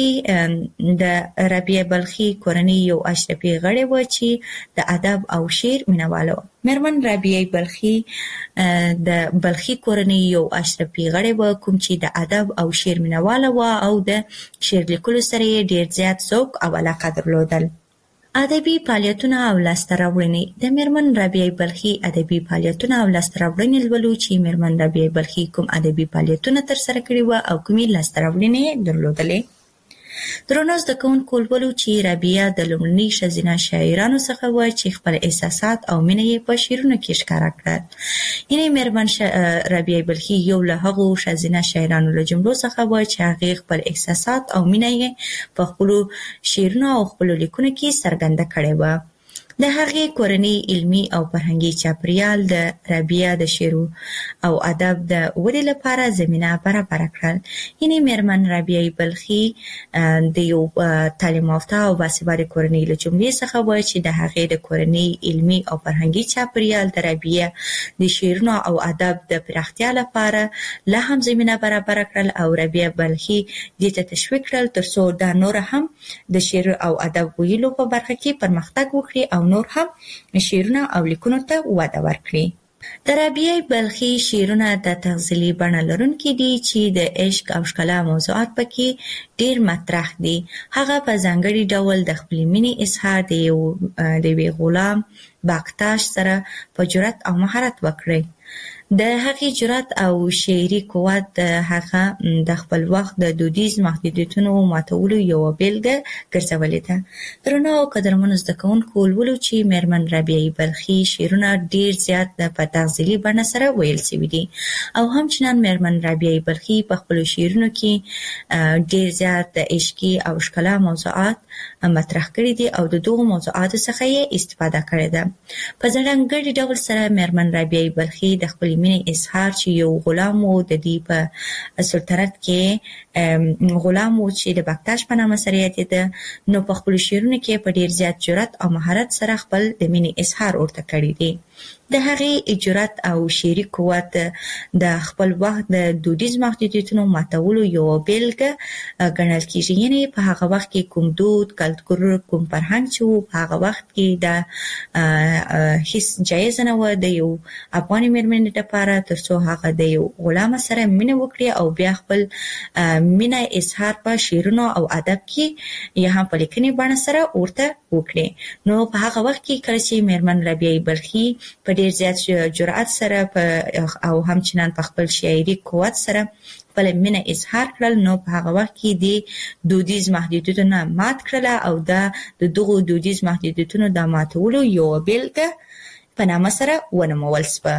بلخي د رابعه بلخي کورنۍ یو اشرفي غړې وه چې د ادب او شعر مینهواله وه. میرمن رابعه بلخي د بلخي کورنۍ یو اشرفي غړې وه، کوم چې د ادب او شعر مینهواله وه او د شعر لیکلو سره یې ډېر زیات ذوق او علاقه درلودل. ادبي فعالیتونه او لاسته راوړنې. د میرمن رابعه بلخي ادبي فعالیتونه او لاسته راوړنې لولو چې میرمن رابعه بلخي کوم ادبي فعالیتونه ترسره کړي وه او کومې لاسته راوړنې درلودلې. درنو زده کوونکو، لولو چې رابعه د لومړني ښځینه شاعرانو څخه وه چې خپل احساسات او مینه یې په شعرونو کې ښکاره کړل. یعنې میرمن رابعه بلخي یو له هغو ښځینه شاعرانو له جملو څخه وه چې هغې خپل احساسات او مینه یې په خپلو شعرونو او خپلو لیکنو کې څرګنده کړې وه. د هغې کورنۍ علمي او فرهنګي چاپېریال د رابعه د شعر او ادب د ودې لپاره زمینه برابره کړل. یعنې میرمن رابعه بلخي د یو تعلیم یافته او باسواده کورنۍ له جملې څخه وه چې د هغې د کورنۍ علمي او فرهنګي چاپېریال د رابعه د شعرونو او ادب د پراختیا لپاره لا هم زمینه برابره کړل او رابعه بلخي دې ته تشویق کړل تر څو دا نور هم د شعر او ادب ویلو په برخه کې پرمختګ وکړي او نور هم شعرونه او لیکنو ته وده ورکړي. د رابعه بلخي شعرونه د تغزلي بڼه لرونکي دي چې د عشق او ښکلا موضوعات پکې ډېر مطرح دي. هغه په ځانګړي ډول د خپلې مینې اظهار د یو د یوې غلام باکتاش سره په جرأت او مهارت وکړي. د هغې جرأت او شعري قوت د هغه د خپل وخت د دودیز محدودیتونو ماتولو یوه بیلګه ګرځولې ده. درنو او قدرمنو زده کوونکو، ولولو چې میرمن رابعه بلخي شعرونه ډیر زیات په تغزلي بڼه سره ویل شوي دي او همچنان میرمن رابعه بلخي په خپلو شعرونو کې ډیر زیات د عشقي او ښکلا موضوعات مطرح کړي دي او د دغو موضوعاتو څخه یې استفاده کړې ده. په ځانګړي ډول سره میرمن رابعه بلخي د خپلې مینې اظهار چې یو غلام و د دې په سلطنت کې غلام و چې د بکتاش په نامه سره یادېده، نو په خپلو شعرونو کې په ډیر زیات جرأت او مهارت سره خپل د مینې اظهار ورته کړی دی. د هغې جرأت او شعري قوت د خپل وخت د دودیز محدودیتونو ماتولو یوه بیلګه ګڼل کېږي. یعنې په هغه وخت کې کوم دود، کلتور، کوم فرهنګ چې و، په هغه وخت کې د هیڅ جایزه نه وه د یو افغاني مېرمنې لپاره تر څو هغه د یو غلام سره مینه وکړي او بیا خپل مینه اظهار په شعرونو او ادب کې یا هم په لیکنې بڼه سره ورته وکړي. نو په هغه وخت کې کله چې میرمن رابعه بلخي په ډیر زیات جرأت سره او همچنان په خپل شاعري قوت سره خپل مینه اظهار کړل، نو په هغه وخت کې د دودیز محدودیتونه مات کړل او دا د دغو دودیز محدودیتونو د ماتولو یوه بیلګه په نامه سره ونومول شوه.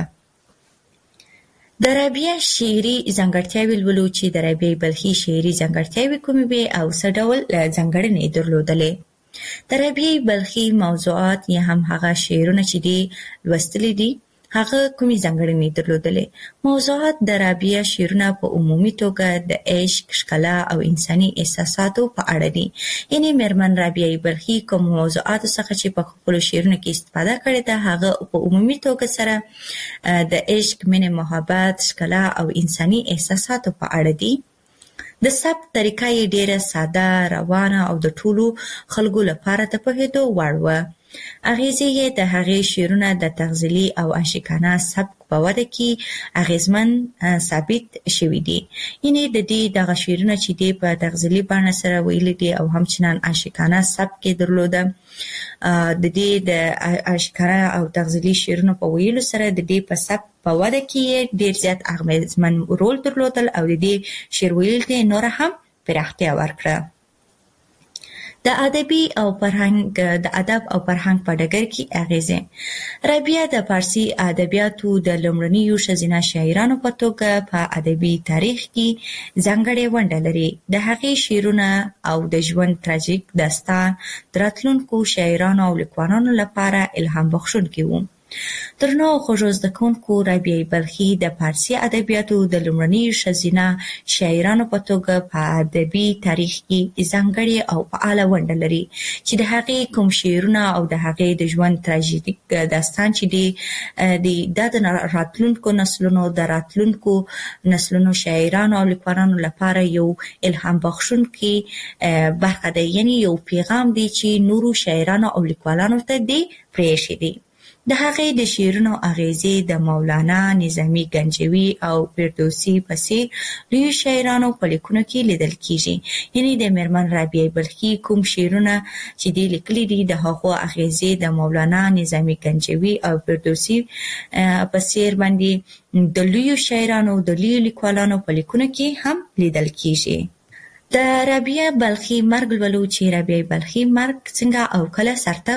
د رابعه شعري ځانګړتیاوې لولو چې د رابعه بلخي شعري ځانګړتیاوې کومې وې او څه ډول ځانګړنې درلودلې. د رابعه بلخي موضوعات یا هم هغه شعرونه چې دي لوستلي دي هغه کومې ځانګړنې درلودلې. موضوعات د رابعه شعرونه په عمومي توګه د عشق، ښکلا او انساني احساساتو په اړه دي. یعنې میرمن رابعه بلخي کوم موضوعاتو څخه چې په خپلو شعرونو کې استفاده کړې ده هغه په عمومي توګه سره د عشق، مینې، محبت، ښکلا او انساني احساساتو په اړه دي. د ثبت طریقه یې ډیره ساده، روانه او د ټولو خلکو لپاره د پوهېدو وړ وه. اغیزې یې د هغې شعرونه د تغزلي او عاشقانه سبک په وده کې اغیزمن ثابت شوي دي. یعنې د دې دغه شعرونه چې دي په تغزلي بڼه سره ویلي دي او همچنان عاشقانه سبک یې درلوده. د دې د عاشقانه او تغزلي شعرونو په ویلو سره د دې په سبک په وده کې ډیر زیات اغیزمن رول درلودل او د دې شعر ویلو ته نور هم پراختیا ورکړه. د ادبي او فرهنګ د ادب او فرهنګ په ډګر کې اغیزې. رابعه د فارسي ادبیاتو د لومړنیو ښځینه شاعرانو په توګه په ادبي تاریخ کې ځانګړې ونډه لري. د هغې شعرونه او د ژوند تراژیک داستان د راتلونکو شاعرانو او لیکوالانو لپاره الهام بخښونکي وو. درنو او خوږو زده کوونکو، رابعه بلخي د فارسي ادبیاتو د لومړنیو ښځینه شاعرانو په توګه په ادبي تاریخ کې ځانګړې او فعاله ونډه لري چې د هغې کوم شعرونه او د هغې د ژوند تراژیک داستان چې دی دا د راتلونکو نسلونو د راتلونکو نسلونو شاعرانو او لیکوالانو لپاره یو الهام بخښونکی برخه ده. یعنې یو پیغام دی چې نورو شاعرانو او لیکوالانو ته دی پرېښی دی. د هغې د شعرونو اغیزې د مولانا، نظامي گنجوي او فردوسي په څېر لویو شاعرانو په لیکنو کې لیدل کېږي. یعنې د میرمن رابعه بلخي کوم شعرونه چې دی لیکلي دي د هغو اغیزې د مولانا، نظامي گنجوي او فردوسي په څېر باندې د لویو شاعرانو د لویو لیکوالانو په لیکنو کې هم لیدل کېږي. د رابعه بلخي مرګ لولو چې رابعه بلخي مرګ څنګه او کله سرته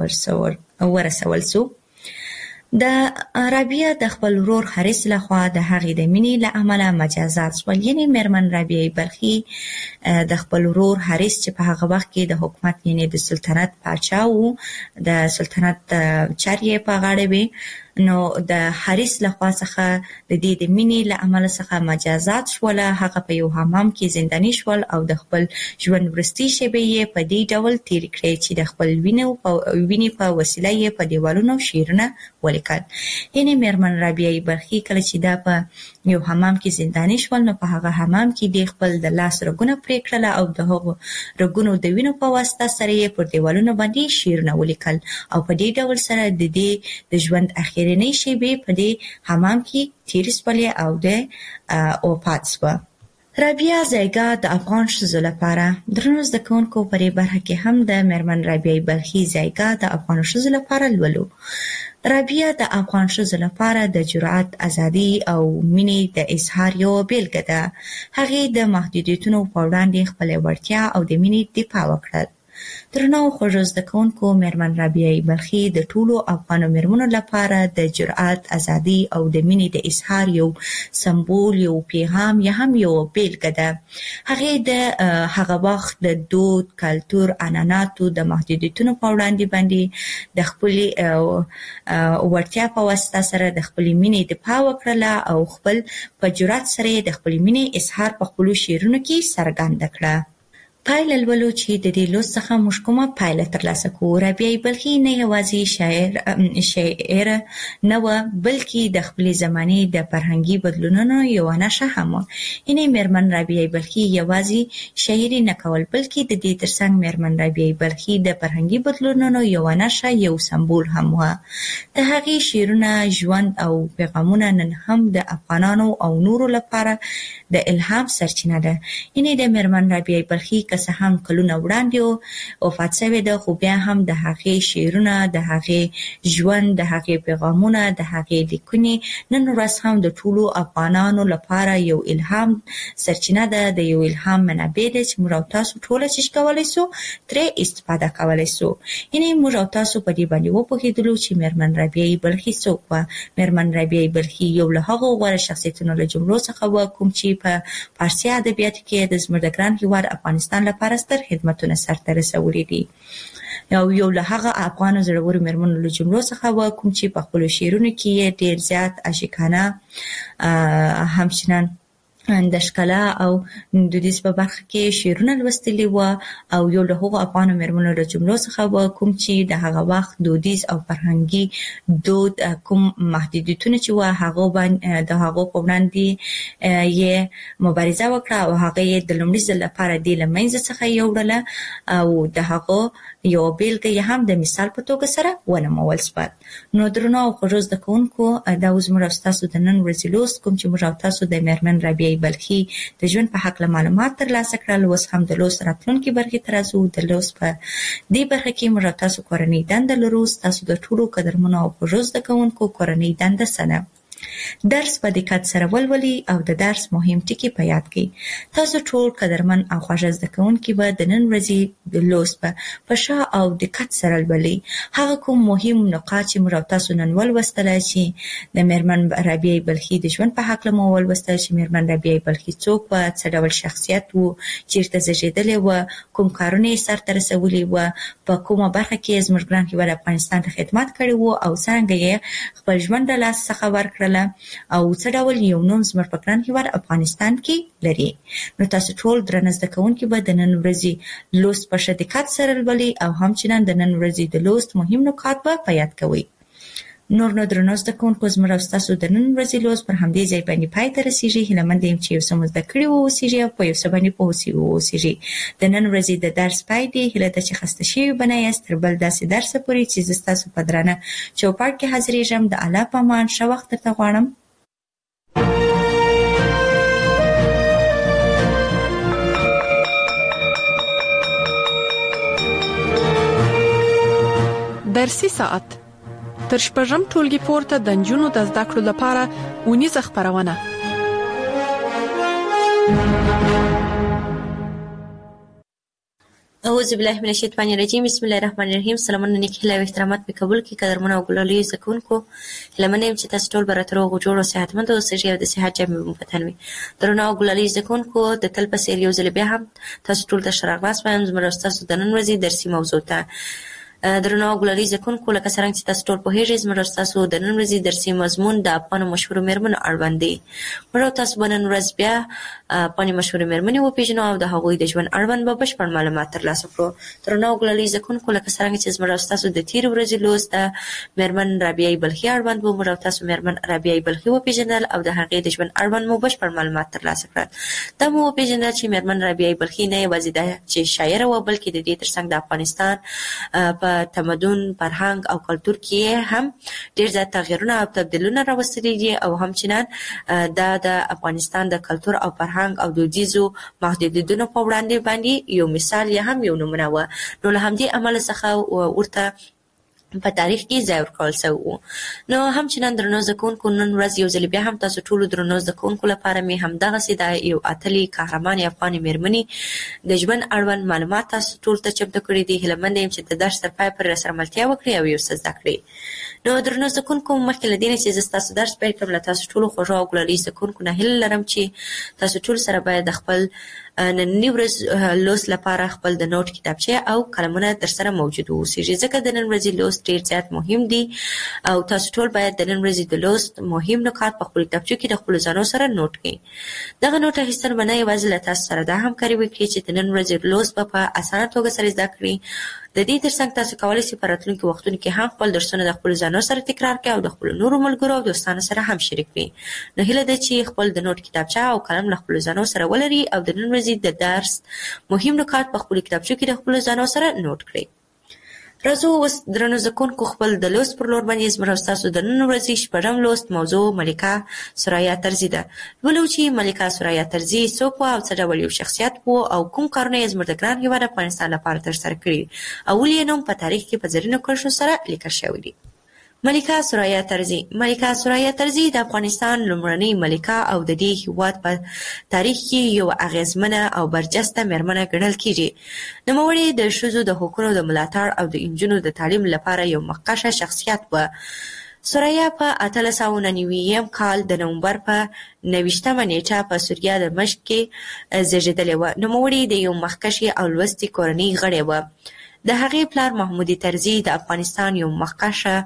ورسول سو. د رابعه د خپل ورور حارث لخوا د هغې د مینې له امله مجازات شول. یعنې میرمن رابعه بلخي د خپل ورور حارث چې په هغه وخت کې د حکومت یعنې د سلطنت پاچا و، د سلطنت چارې یې په غاړه وې، نو د حارث لخوا څخه د دې د مینې له امله څخه مجازات شول. هغه په یو حمام کې زنداني شول او د خپل ژوند وروستۍ شېبې یې په دې ډول تېرې کړې چې د خپل وینې په وسیله یې په دیوالونو شعرونه ولیکل. یعنې میرمن رابعه بلخي کله چې دا په یو حمام کې زنداني شول، نو په هغه حمام کې د خپل د لاس رګونه پرې کړل او د هغو رګونو د وینو په واسطه سره یې پر دیوالونو باندې شعرونه ولیکل او په دې ډول سره د دې د ژوند اخرنۍ شېبې په دې حمام کې تېرې شولې او د وفات شوه. رابعه ځایګه د افغان ښځو لپاره. درنو زده کوونکو، په دې برخه کې هم د میرمن رابعه بلخي ځایګه د افغان ښځو لپاره لولو. رابعه د افغان ښځو لپاره د جرأت، ازادي او مینې د اظهار یو بیلګه ده. هغې د محدودیتونو په وړاندې خپل وړتیا او د مینې دفاع وکړه. درنو خوږو زده کوونکو، میرمن رابعه بلخي د ټولو افغانو میرمنو لپاره د جرأت، ازادي او د مینې د اظهار یو سمبول، یو پیغام یا هم یو بیلګه ده. هغې د هغه وخت د دود، کلتور، عنعناتو د محدودیتونو په وړاندې باندې د خپل وړتیا په واسطه سره د خپل مینې دفاع وکړه او خپل په جرأت سره د خپل مینې اظهار په خپل شعرونو کې څرګند کړه. پایله لولو چې د دې لوست څخه موږ کومه پایله ترلاسه کوو. رابعه بلخي نه یوازې شاعر شاعر نه و، بلکې د خپلې زمانې د فرهنګي بدلونونو یوه نښه هم وه. یعنې میرمن رابعه بلخي یوازې شاعري نه کول، بلکې د دې ترڅنګ میرمن رابعه بلخي د فرهنګي بدلونونو یوه نښه، یو سمبول هم وه. د هغې شعرونه، ژوند او پیغامونه نن هم د افغانانو او نورو لپاره د الهام سرچینه ده. یعنې د میرمن رابعه بلخي که څه هم کلونه وړاندې وفات شوې ده، خو بیا هم د هغې شعرونه، د هغې ژوند، د هغې پیغامونه، د هغې لیکنې نن ورځ هم د ټولو افغانانو لپاره یو الهام سرچینه ده، د یو الهام منابع ده چې موږ او تاسو ټوله چې کولی سو ترې استفاده کولی سو. یعنې موږ او تاسو په دې باندې وپوهېدلو چې میرمن رابعه بلخي څوک وه. میرمن رابعه بلخي یو له هغو غوره شخصیتونو له جملو څخه وه کوم چې په فارسي ادبیاتو کې د زموږ د ګران هېواد افغانستان لپاره ستر خدمتونه سرته رسولي دي. او یو له هغه افغانو زړورو میرمنو له جملو څخه وه کوم چې په خپلو شعرونو کې ډېر زیات عاشقانه، همچنان د ښکلا او دودیز په برخه کې شعرونه لوستلي وه. او یو له هغو افغانو میرمنو له جملو څخه وه کوم چې د هغه وخت دودیز او فرهنګي دود کوم محدودیتونه چې وه هغو باندې د هغو په وړاندې یې مبارزه وکړه او هغه یې د لومړي ځل لپاره دې له منځه څخه یوړله او د هغو یو بیلګه یې هم د مثال په توګه سره ونمول شوه. نو درنو او خوږو زده کوونکو، دا اوس موږ او ستاسو د نن ورځې لوست کوم چې موږ او تاسو د میرمن رابعه بلخي د ژوند په هکله معلومات ترلاسه کړل. اوس هم د لوست راتلونکي برخې ته راځو. د لوست په دې برخه کې موږ او تاسو کورنۍ دنده لرو. ستاسو د ټولو قدرمنو او خوږو زده کوونکو کورنۍ دنده څه ده؟ درس په دقت سره ولولئ او د درس مهم ټکي په یاد کړئ. تاسو ټول قدرمن او خوږ زده کوونکي به د نن ورځې د لوست په ښه او دقت سره ولولئ. هغه کوم مهم نقاط چې موږ تاسو نن ولوستل چې د میرمن رابعه بلخي د ژوند په هکله مو ولوستل چې میرمن رابعه بلخي څوک وه، څه ډول شخصیت و، چیرته زیږېدلې وه، کوم کارونه یې سرته رسولي وه، په کومه برخه کې زموږ ګران هېواد افغانستان ته خدمت کړی و او څرنګه یې خپل ژوند له لاس څخه ورکړل او څه ډول یو نوم زموږ په ګران هېواد افغانستان کې لري. نو تاسو ټول درنه زده کوونکي به د نن ورځې لوست په ښه دقت سره لولئ او همچنان د نن ورځې د لوست مهم نکات به په یاد کوئ. نور نو درنو زده کوونکو، زموږ او ستاسو د نن ورځې لوست پر همدې ځای باندې پای ته رسېږي. هیله یم چې یو څه مو زده کړي واوسېږي او په یو څه باندې پوه واوسېږي. د نن ورځې د درس پای دی. هیله ده چې خسته شوي به نه یاست. تر بل داسې درسه پورې چې زه ستاسو په درانه چوپړ کې حاضرېږم. د الله په امان، ښه وخت درته غواړم. درسي ساعت تر شپږم ټولګي پورته د نجونو د زده کړو لپاره ونیزه خپرونه. اعوذ بالله من الشیطان الرجیم. بسم الله الرحمن الرحیم. سلامونه نیک هیله او احترامات په قبول کې قدرمنو او ګلالي زکونکو. لمنه يم چې تاسو ټول براتر او جوړ او صحتمند اوسئ او د صحت جامې مفتن وي. درنو او ګلالي زکونکو، د تل په سیر یو ځل بیا هم تاسو ټول ته شراغلاس وایم. زموږ تاسو د نن ورځې درسي موضوع ته درنو او ګلالي زکونکو، لکه څنګه چې تاسو ټول پوهیږئ، زموږ تاسو د نن ورځې درسي مضمون د افغان مشهور میرمنو اړوند دی. موږ تاسو به نن ورځ بیا افغاني مشهور میرمنې وپېژنو او د هغوی د ژوند اړوند به بشپړ معلومات ترلاسه کړو. درنو او ګلالي زکونکو، لکه څنګه چې زموږ تاسو د تېرې ورځې لوست د میرمن رابعه بلخي اړوند و، موږ تاسو میرمن رابعه بلخي وپېژندل او د هغې د ژوند اړوند مو بشپړ معلومات ترلاسه کړل. دا مو وپېژندل چې میرمن رابعه بلخي نه یوازې ده چې شاعره وه، بلکې د دې ترڅنګ د افغانستان په تمدن، فرهنګ او کلتور کې هم ډېر زیات تغیرونه او تبدیلونه راوستلي دي او همچنان دا د افغانستان د کلتور او فرهنګ او دودیزو محدودیتونو په وړاندې باندې یو مثال یا هم یو نمونه وه. نو له همدې امله څخه ورته په تاریخ کې ځای ورکول شوی. نو هم چې نن درنو زکونکو نن ورځ یو ځل بیا هم تاسو ټول درنو زکونکو لپاره می هم دغه سیده یو اتلی قهرمان افغاني مېرمنې د ژوند اړوند معلومات تاسو ټول ته چمتو کړي دي. هیله مند یم چې د درس تر پای پورې سره ملتیا وکړي او یو څه زده کړي. نو درنو زکونکو مخکې له دې نه چې تاسو درس پیل کړم له تاسو ټول خوږه او ګلالي زکونکو نه هیله لرم چې تاسو ټول سره باید د خپل نننی ورځ لوست لپاره خپل د نوٹ کتابچه او قلمونه در سره موجود اوسئ ځکه د نن ورځې لوست ډیر زیات مهم دي او تاسو ټول باید د نن ورځې د لوست مهم نکات په خپل کتابچه کې د خپل ځانو سره نوٹ کړئ. دغه نوٹ اخیستل باندې یوازې له تاسو سره د همکاري وکړي چې د نن ورځې لوست په اسانه توګه سره زده کړئ. د دې ترڅنګ تاسو کولی شئ په راتلونکي وختونو کې هم خپل درسونه د خپل ځانو سره تکرار کړئ او د خپل نورو ملګرو او دوستانو سره هم شریک کړئ. نو هیله ده چې خپل د نوٹ کتابچه او قلم له خپل ځانو سره ولري او د نن ورځې د درس مهم نکات په خپل کتابچه کې د خپل ځانو سره نوٹ کړئ. راځو اوس درنو زکونکو خپل د لوست پر لور باندې زموږ تاسو د نن ورځې شپږم لوست موضوع ملکه ثریا ترزي ده. ولو چې ملکه ثریا ترزي څوک و او څه ډول یو شخصیت و او کوم کارونه یې زموږ د ګران هېواد افغانستان لپاره ترسره کړي او ولې یې نوم په تاریخ کې په زرینو کرښو سره لیکل شوی دی. ملکه ثریا ترزي ملکه ثریا ترزي د افغانستان لومړنۍ ملکه او د دې هېواد په تاریخ کې یو اغیزمنه او برجسته مېرمنه ګڼل کیږي. نوموړې د ښځو د حقونو د ملاتړ او د نجونو د تعلیم لپاره یو مخکښه شخصیت و. ثریا په اتلس سوه نهه نوي کال د نومبر په نویشتمه نیټه په سوریه دمشق کې زیږېدلې وه. نوموړې د یو مخکښې او لوستې کورنۍ غړې وه. د هغې پلار محمودي ترزي د افغانستان یو مخکښه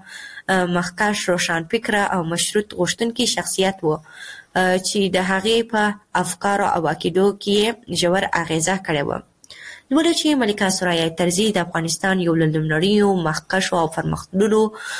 مخکښ روښانفکره او مشروط غوښتونکی شخصیت و چې د هغې په افکارو او عقیدو کې ژور اغیزه کړې وه. لوړه چې ملکه ثریا ترزي د افغانستان یو له لومړنیو مخکښو او پرمختللو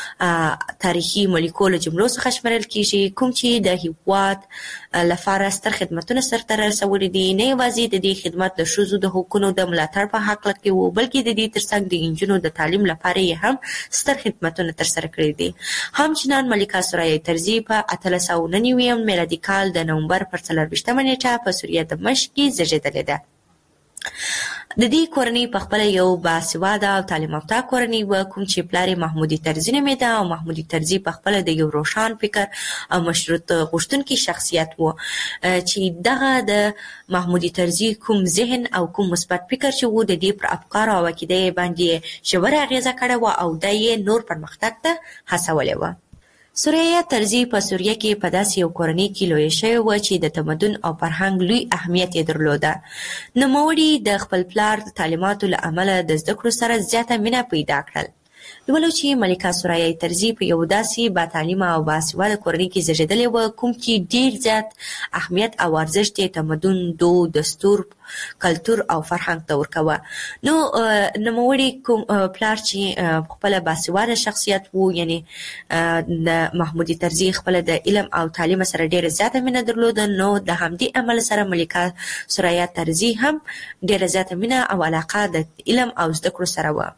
تاریخي ملکو له جملو څخه شمېرل کیږي کوم چې د هېواد لپاره ستر خدمتونه سرته رسولي دي. نه یوازې د دې خدمت د ښځو د حقونو د ملاتړ په هکله کې و بلکې د دې ترڅنګ د نجونو د تعلیم لپاره یې هم ستر خدمتونه ترسره کړي دي. هم چې نن ملکه ثریا ترزي په اتلس سوه نهه نوي میلادي کال د نومبر پر څلرویشتمه نیټه په سوریه دمشق کې زیږېدلې ده. د دې کورنۍ په خپله یو باسواده او تعلیم یافته کورنۍ وه کوم چې پلار یې محمودي ترزي نومېده او محمودي ترزي په خپله د یو روښان فکر او مشروط غوښتونکي شخصیت و چې دغه د محمودي ترزي کوم ذهن او کوم مثبت فکر چې و د دې پر افکارو او عقیده یې باندې ژوره اغېزه کړې وه او دا یې نور پرمختګ ته هڅولې وه. ثریا ترزي په سوریه کې په داسې یو کورنۍ کې لویه شوې وه چې د تمدن او فرهنګ لوی اهمیت یې درلوده. نوموړي د خپل پلار د تعلیماتو له امله د زده کړو سره زیاته مینه پیدا کړل. ولو چې ملکه ثریا ترزي په یو داسې با تعلیمه او باسواده کورنۍ کې زیږېدلې وه کوم چې ډېر زیات اهمیت او ارزښت یې تمدن، دود، دستور، کلتور او فرهنګ ته ورکوه. نو نوموړي کوم پلار چې خپله باسواده شخصیت و یعنی د محمودي ترزي خپله د علم او تعلیم سره ډېره زیاته مینه درلوده نو د همدې عمل سره ملکه ثریا ترزي هم ډېره زیاته مینه او علاقه د علم او زده کړو سره وه.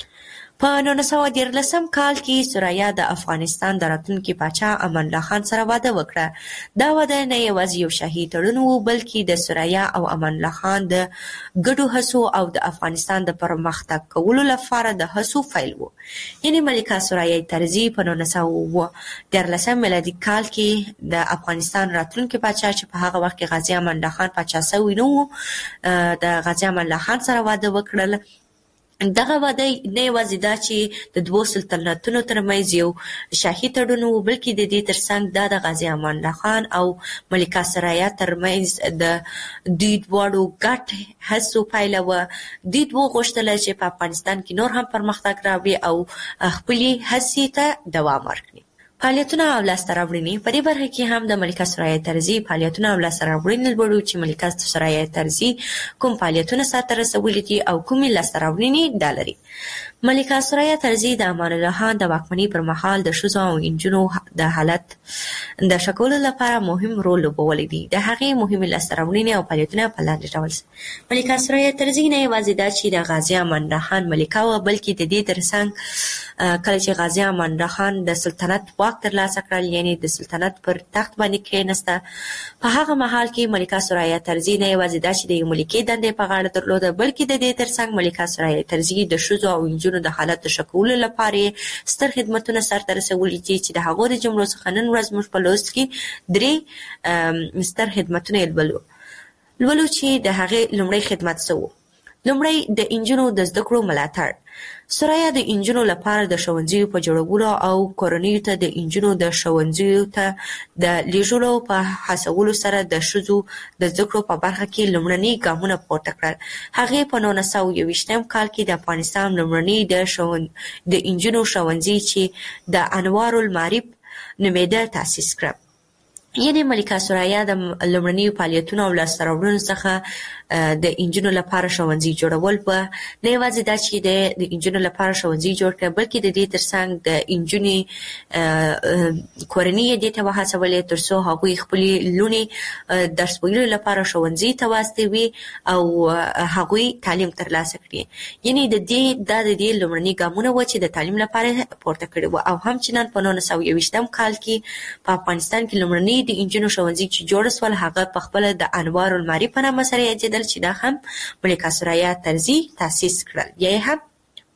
په نولس سوه دیارلسم کال کې ثریا د افغانستان د راتلونکي پاچا امان الله خان سره واده وکړه. دا واده نه یوازې یو شاهي تړون و بلکې د ثریا او امان الله خان د ګډو هڅو او د افغانستان د پرمختګ کولو لپاره د هڅو پیل و. یعنې ملکه ثریا ترزي په نولس سوه دیارلسم میلادي کال کې د افغانستان راتلونکي پاچا چې په هغه وخت کې غازي امان الله خان پاچا سوی نه و د غازي امان الله خان سره واده وکړل. دغه واده نه یوازې دا چې د دوو سلطنتونو ترمنځ یو شاهي تړون و بلکې د دې ترڅنګ دا د غازي امان الله خان او ملکه ثریا ترمنځ د دوی دواړو ګډ هڅو پایله وه. دوی دوی غوښتل چې په افغانستان کې نور هم پرمختګ راوړي او خپلې هڅې ته دوام ورکړي. فعالیتونه او لاسته راوړنې په دې برخه کې هم د ملکه ثریا ترزي فعالیتونه او لاسته راوړنې لوړو چې ملکه ثریا ترزي کوم فعالیتونه سرته رسولي دي او کومې لاسته راوړنې دا لري. ملکه ثریا ترزي د امان الله خان د واکمنۍ پر مهال د ښځو او نجونو د حالت د ښه کولو لپاره مهم رول لوبولی دی. د هغې مهمې لاسته راوړنې او فعالیتونه په لاندې ډول دي. ملکه ثریا ترزي نه یوازې دا چې د غازي امان الله خان ملکه وه بلکې د دې ترڅنګ کله چې غازي امان الله خان د سلطنت واک واک ترلاسه کړل، یعنی د سلطنت پر تخت باندې کېناسته. په هغه مهال کې ملکه سرایه طرزي نه یوازې دا چې د یو ملکې دندې په غاړه درلوده، بلکې د دې ترڅنګ ملکه سرایه طرزي د ښځو او نجونو د حالت د ښه کولو لپاره ستر خدمتونه سرته رسولي دي، چې د هغو د جملو څخه نن ورځ موږ په لوست کې درې ستر خدمتونه یې لولو لولو چې د هغې لومړی خدمت څه و؟ لومړی د نجونو د زده کړو ملاتړ. سرایه د نجونو لپاره د ښوونځیو په جوړولو او کورنیو ته د نجونو د ښوونځیو ته د لیږلو په هڅولو سره د ښځو د زده کړو په برخه کې لومړني ګامونه پورته کړل. هغې په نولس سوه یوویشتم کال کې د افغانستان لومړني د د نجونو ښوونځي چې د انوار المعارف نومیده تاسیس کړه. یعنې ملکه سرایه د لومړنیو فعالیتونو او لاسته راوړنو څخه د نجونو لپاره ښوونځي جوړول په نه یوازې دا چې د نجونو لپاره ښوونځي جوړ کړه، بلکې د دې ترڅنګ د نجونې کورنۍ یې دې ته وهڅولې تر څو هغوی خپلې لوڼې درس ویلو لپاره ښوونځي ته واستوي او هغوی تعلیم ترلاسه کړي. یعنې د دې دا د دې لومړني ګامونه وو چې د تعلیم لپاره پورته کړي وو. او همچنان په نولس سوه یوویشتم کال کې په افغانستان کې لومړني د نجونو ښوونځي چې جوړ سول هغه په خپله د انوار المعارف په نامه سره یادېدل، چې دا هم ملکه سرایه طرزي تاسیس کړل یا یې هم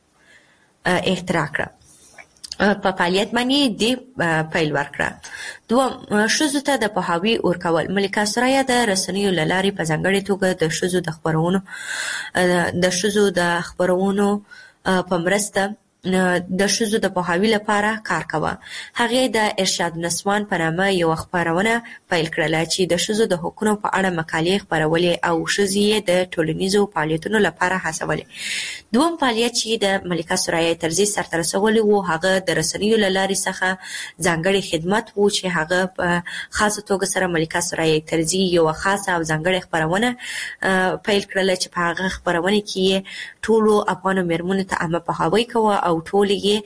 اختراع کړه. په فعالیت باندې دې پیل ورکړه. دوم، ښځو ته د پوهاوي ورکول. ملکه سرایه د رسنیو له لارې په ځانګړې توګه د ښځو د خپرونو د ښځو د خپرونو په مرسته د ښځو د پوهاوي لپاره کار کوه. هغې د ارشاد نسوان په نامه یوه خپرونه پیل کړله چې د ښځو د حقونو په اړه مقالې خپرولې او ښځې یې د ټولنیزو فعالیتونو لپاره هڅولې. دوم فعالیت چې د ملکه سرایه طرزي سرته رسولی و هغه د رسنیو له لارې څخه ځانګړی خدمت و چې هغه په خاصه توګه سره ملکه سرایه طرزي یوه خاصه او ځانګړې خپرونه پیل کړله چې په هغه خپرونه کې یې ټولو افغانو مېرمنو ته عامه پوهاوی کوه او ټول یې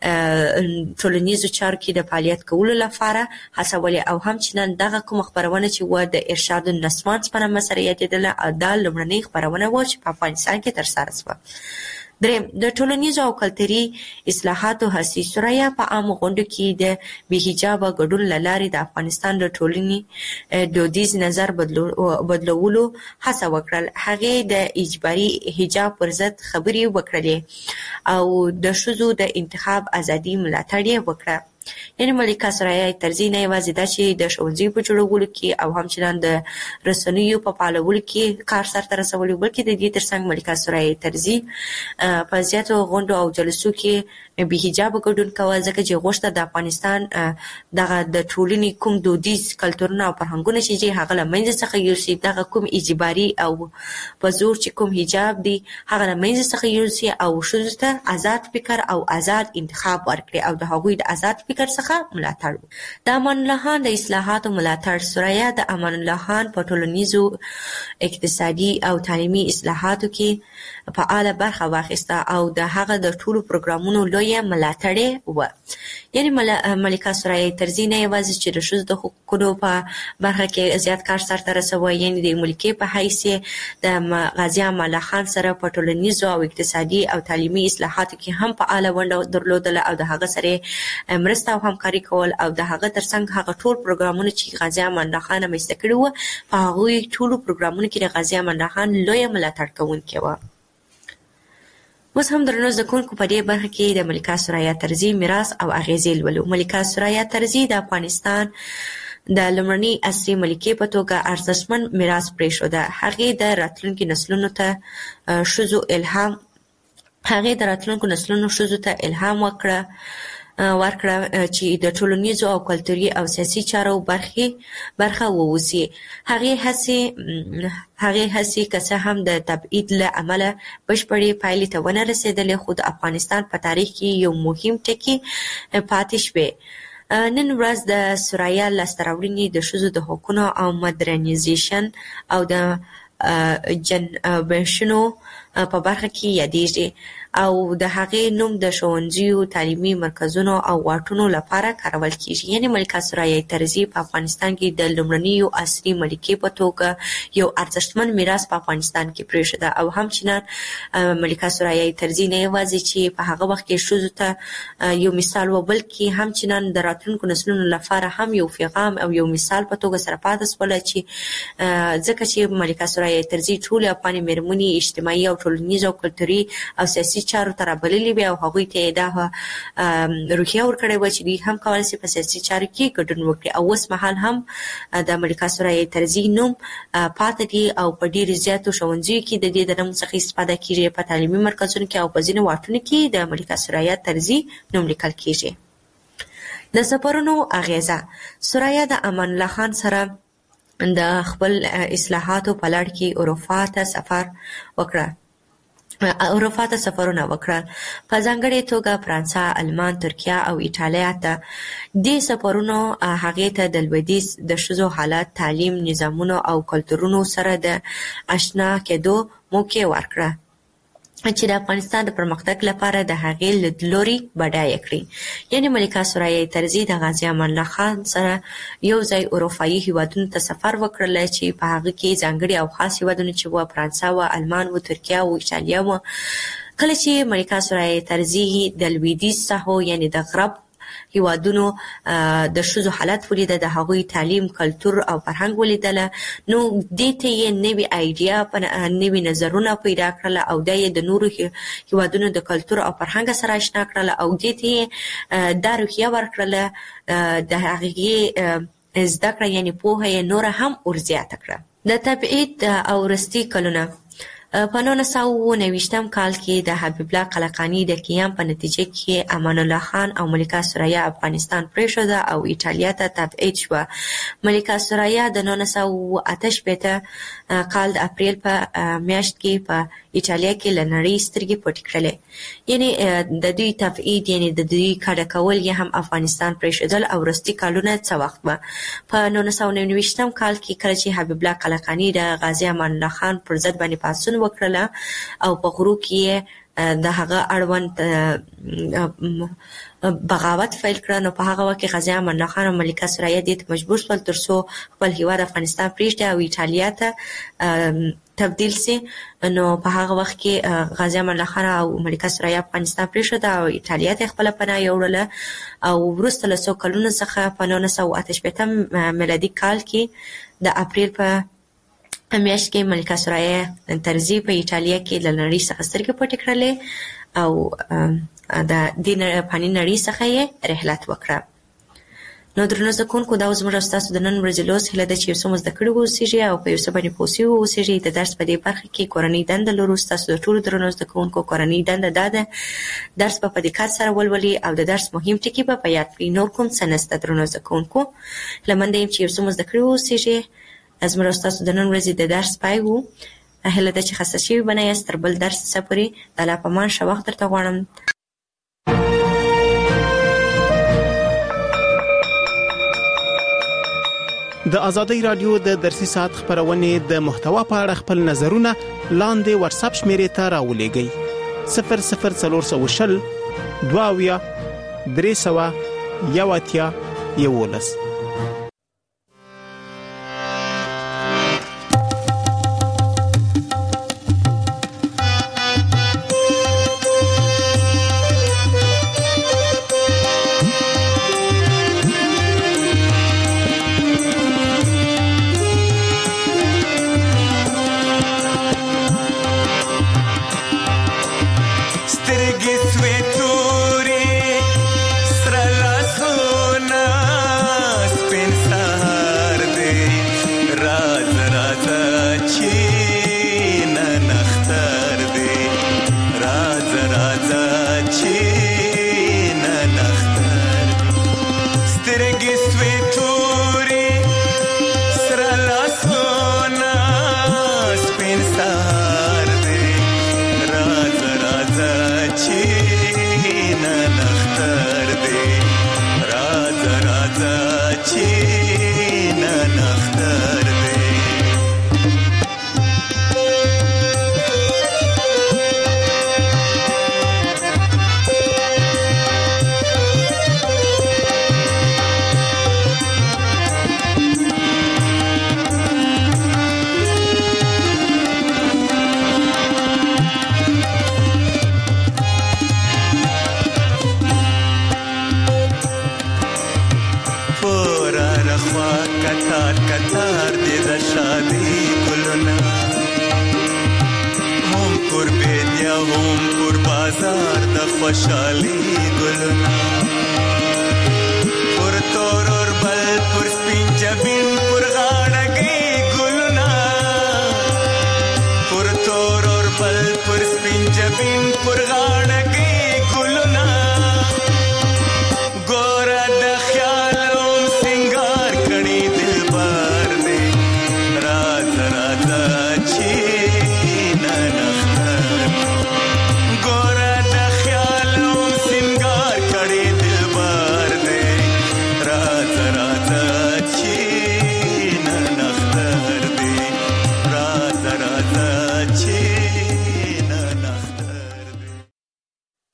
ټولنیزو چارو کې د فعالیت کولو لپاره هڅولې. او همچنان دغه کومه خپرونه چې و د ارشاد النسوان په نامه سره یادېدله، دا لومړنۍ خپرونه وه چې په افغانستان کې ترسره شوه. دریم، د ټولنیزو او کلتوري اصلاحاتو هڅې. سرایه په عامو غونډو کې د بې حجابه ګډون له لارې د افغانستان د ټولنې دودیز نظر بدلولو هڅه وکړل. هغې د اجباري حجاب پر ضد خبرې وکړلې او د ښځو د انتخاب ازادي ملاتړ یې وکړه. یعنې ملکه سرایه طرزي نه یوازې دا چې د ښوونځیو په جوړولو کې او همچنان د رسنیو په فعالولو کې کار سرته رسولی، بلکې د دې ترڅنګ ملکه سرایه طرزي په زیاتو غونډو او جلسو کې بې حجابه ګډون کوه، ځکه چې غوښته د افغانستان دغه د ټولنې کوم دودیز کلتورونه او فرهنګونه چې هغه له منځه څخه یوسي، دغه کوم اجباري او په زور چې کوم حجاب دی هغه له منځه څخه یوسي او ښځو ته آزاد فکر او آزاد انتخاب ورکړي او د هغوی د آزاد فکر څخه ملاتړ. د امان الله خان د اصلاحاتو ملاتړ. سرایه د امان الله خان په ټولنیزو، اقتصادي او تعلیمي اصلاحاتو کې فعاله برخه واخیسته او د هغه د ټولو پروګرامونو لویه ملاتړې وه. یعنې ملکه سرایه طرزي نه یوازې چې د ښځو د حقوقو په برخه کې زیات کار سرته رسوه، یعنې د ملکې په حیث د غازي امان الله خان سره په ټولنیزو او اقتصادي او تعلیمي اصلاحاتو کې هم فعاله ونډه درلودله او د هغه سره مرسته او همکاري کول او د هغه ترڅنګ هغه ټول پروګرامونه چې غازي امان الله خان رامنځته کړي وو په هغوی ټولو پروګرامونو کې د غازي امان الله خان لویه ملاتړ کوونکې وه. اوس هم درنو زده کوونکو په دې برخه کې د ملکه سرایه طرزي میراث او اغیزې لولو. ملکه سرایه طرزي د افغانستان د لومړنۍ عصري ملکې په توګه ارزښتمن میراث پرېښوده. هغې د راتلونکو نسلونو ته ښځو الهام هغې د راتلونکو نسلونو ښځو ته الهام وکړه ورکړه چې د ټولنیزو او کلتوري او سیاسي چارو برخې برخه ووسي. هغې هڅې هغې هڅې که څه هم د تبعید له امله بشپړې پایلې ته ونه رسېدلې، خو د افغانستان په تاریخ کې یو مهم ټکی پاتې شوی. نن ورځ د سرایه لاسته راوړنې د ښځو د حقونو او مدرنیزیشن او د جنبشونو په برخه کې یادېږي او د هغې نوم د ښوونځیو تعلیمي مرکزونو او واټونو لپاره کارول کیږي. یعنی ملکه ثریا طرزي په افغانستان کې د لومړنیو عصري ملکې په توګه یو ارزښتمن میراث په افغانستان کې پرېښوده او همچنان ملکه ثریا طرزي نه یوازې چې په هغه وخت کې ښځو ته یو مثال و بلکې همچنان د راتلونکو نسلونو لپاره هم یو پیغام او یو مثال په توګه سره پاتې شوله چې ځکه چې ملکه ثریا طرزي ټولې افغانې مېرمنې اجتماعي او ټولنیز او کلتوري او سیاسي چارو ته رابللې وې او هغوی ته یې دا روحیه ورکړې وه چې دوی هم کولی شي په سیاسي چارو کې ګډون وکړي او اوس مهال هم د ملکه ثریا طرزي نوم پاتې دی او په ډېرو زیاتو ښوونځیو کې د دې د نوم څخه استفاده کیږي، په تعلیمي مرکزونو کې او په ځینو واټونو کې د ملکه ثریا طرزي نوم لیکل کیږي. د سفرونو اغیزه: ثریا د امان الله خان سره د خپل اصلاحاتو په لړ کې اروپا ته سفر وکړه اروپا ته سفرونه وکړل، په ځانګړې توګه فرانسه، المان، ترکیه او ایټالیا ته. دې سفرونو هغې ته د لویدیځ د ښځو حالت، تعلیم، نظامونو او کلتورونو سره د اشنا کېدو موقع ورکړه چې د افغانستان د پرمختګ لپاره د هغې لیدلوري بډایه کړي. یعنی ملکه ثریا طرزي د غازي امان الله خان سره یو ځای اروپایي هیوادونو ته سفر وکړلی چې په هغه کې ځانګړي او خاص هیوادونه چې وه فرانسه وه، المان وه، ترکیه وه، ایټالیا وه. کله چې ملکه ثریا طرزي د لویدیځ ساحو یعنی د غرب هیوادونو د ښځو حالت ولیده، د هغوی تعلیم، کلتور او فرهنګ ولیدله، نو دې ته یې نوې آیډیا نوې نظرونه پیدا کړله او دا یې د نورو هیوادونو د کلتور او فرهنګ سره اشنا کړله او دې ته یې دا روحیه ورکړله د هغې زده کړه یعنی پوهه یې نوره هم ورزیاته کړه. د تبعید او وروستي کلونه: په نولس سوه اوه نوېشتم کال کې د حبیب الله قلقاني د قیام په نتیجه کې امان الله خان او ملکه ثریا افغانستان پرېښوده او ایټالیا ته تبعید شوه. ملکه ثریا د نولس سوه اوه اته شپېته کال د اپریل په میاشت کې په ایټالیا کې له نړۍ سترګې پټې کړلې. یعنی د دوی تبعید یعنی د دوی کډه کول یې هم افغانستان پرېښودل او وروستي کالونه څه وخت به په نولس سوه نهه نوېشتم کال کې کله چې حبیب الله قلقاني د غازي امان الله خان پر ضد باندې پاڅون وکړله او په غرو کې د هغه اړوند بغاوت فیل کړه، نو په هغه وخت کې غازي امان الله خان او ملکه ثریا دې ته مجبور شول تر څو خپل هیواد افغانستان پرېږدي او ایټالیا ته تبدیل سي. نو په هغه وخت کې غازي امان الله خان او ملکه ثریا افغانستان پرېښوده او ایټالیا ته خپله پناه یوړله او وروسته له څو کلونو څخه په نولس سوه اته شپېتم میلادي کال کې د اپریل په میاشت کې ملکه ثریا طرزي په ایټالیا کې له نړۍ څخه سترګې پټې کړلې او د دې فاني نړۍ څخه یې رحلت وکړه. نو درنو زده کوونکو، دا زموږ او ستاسو د نن ورځې لوست هیله ده چې یو څه مو زده کړي واوسیږي او په یو څه باندې پوه سوي واوسیږي. د درس په دې برخه کې کورنۍ دنده لرو. ستاسو د ټولو درنو زده کوونکو کورنۍ دنده دا ده درس په دقت سره ولولي او د درس مهم ټکي به په یاد کړي. نور کوم څه نشته درنو زده کوونکو. هیله منده یم چې یو څه مو زده کړي واوسیږي. زموږ او ستاسو د نن ورځې د درس پای وو. هیله ده چې خسته شوي به نه یاست. تر بل درس څخه پورې د الله په امان ښه وخت درته غواړم. د ازادۍ رادیو د درسي ساعت خبرونه د محتوا په اړه خپل نظرونه لاندې واتساپ شمیرې ته راولېږئ: صفر صفر څلور سوه شل دوه اویا درې سوه یو اتیا یولس. شادي ګلونه هم پر بیدیا هم پر بازار د خوشالي ګلونه پر تور اور بل پر سپین جبین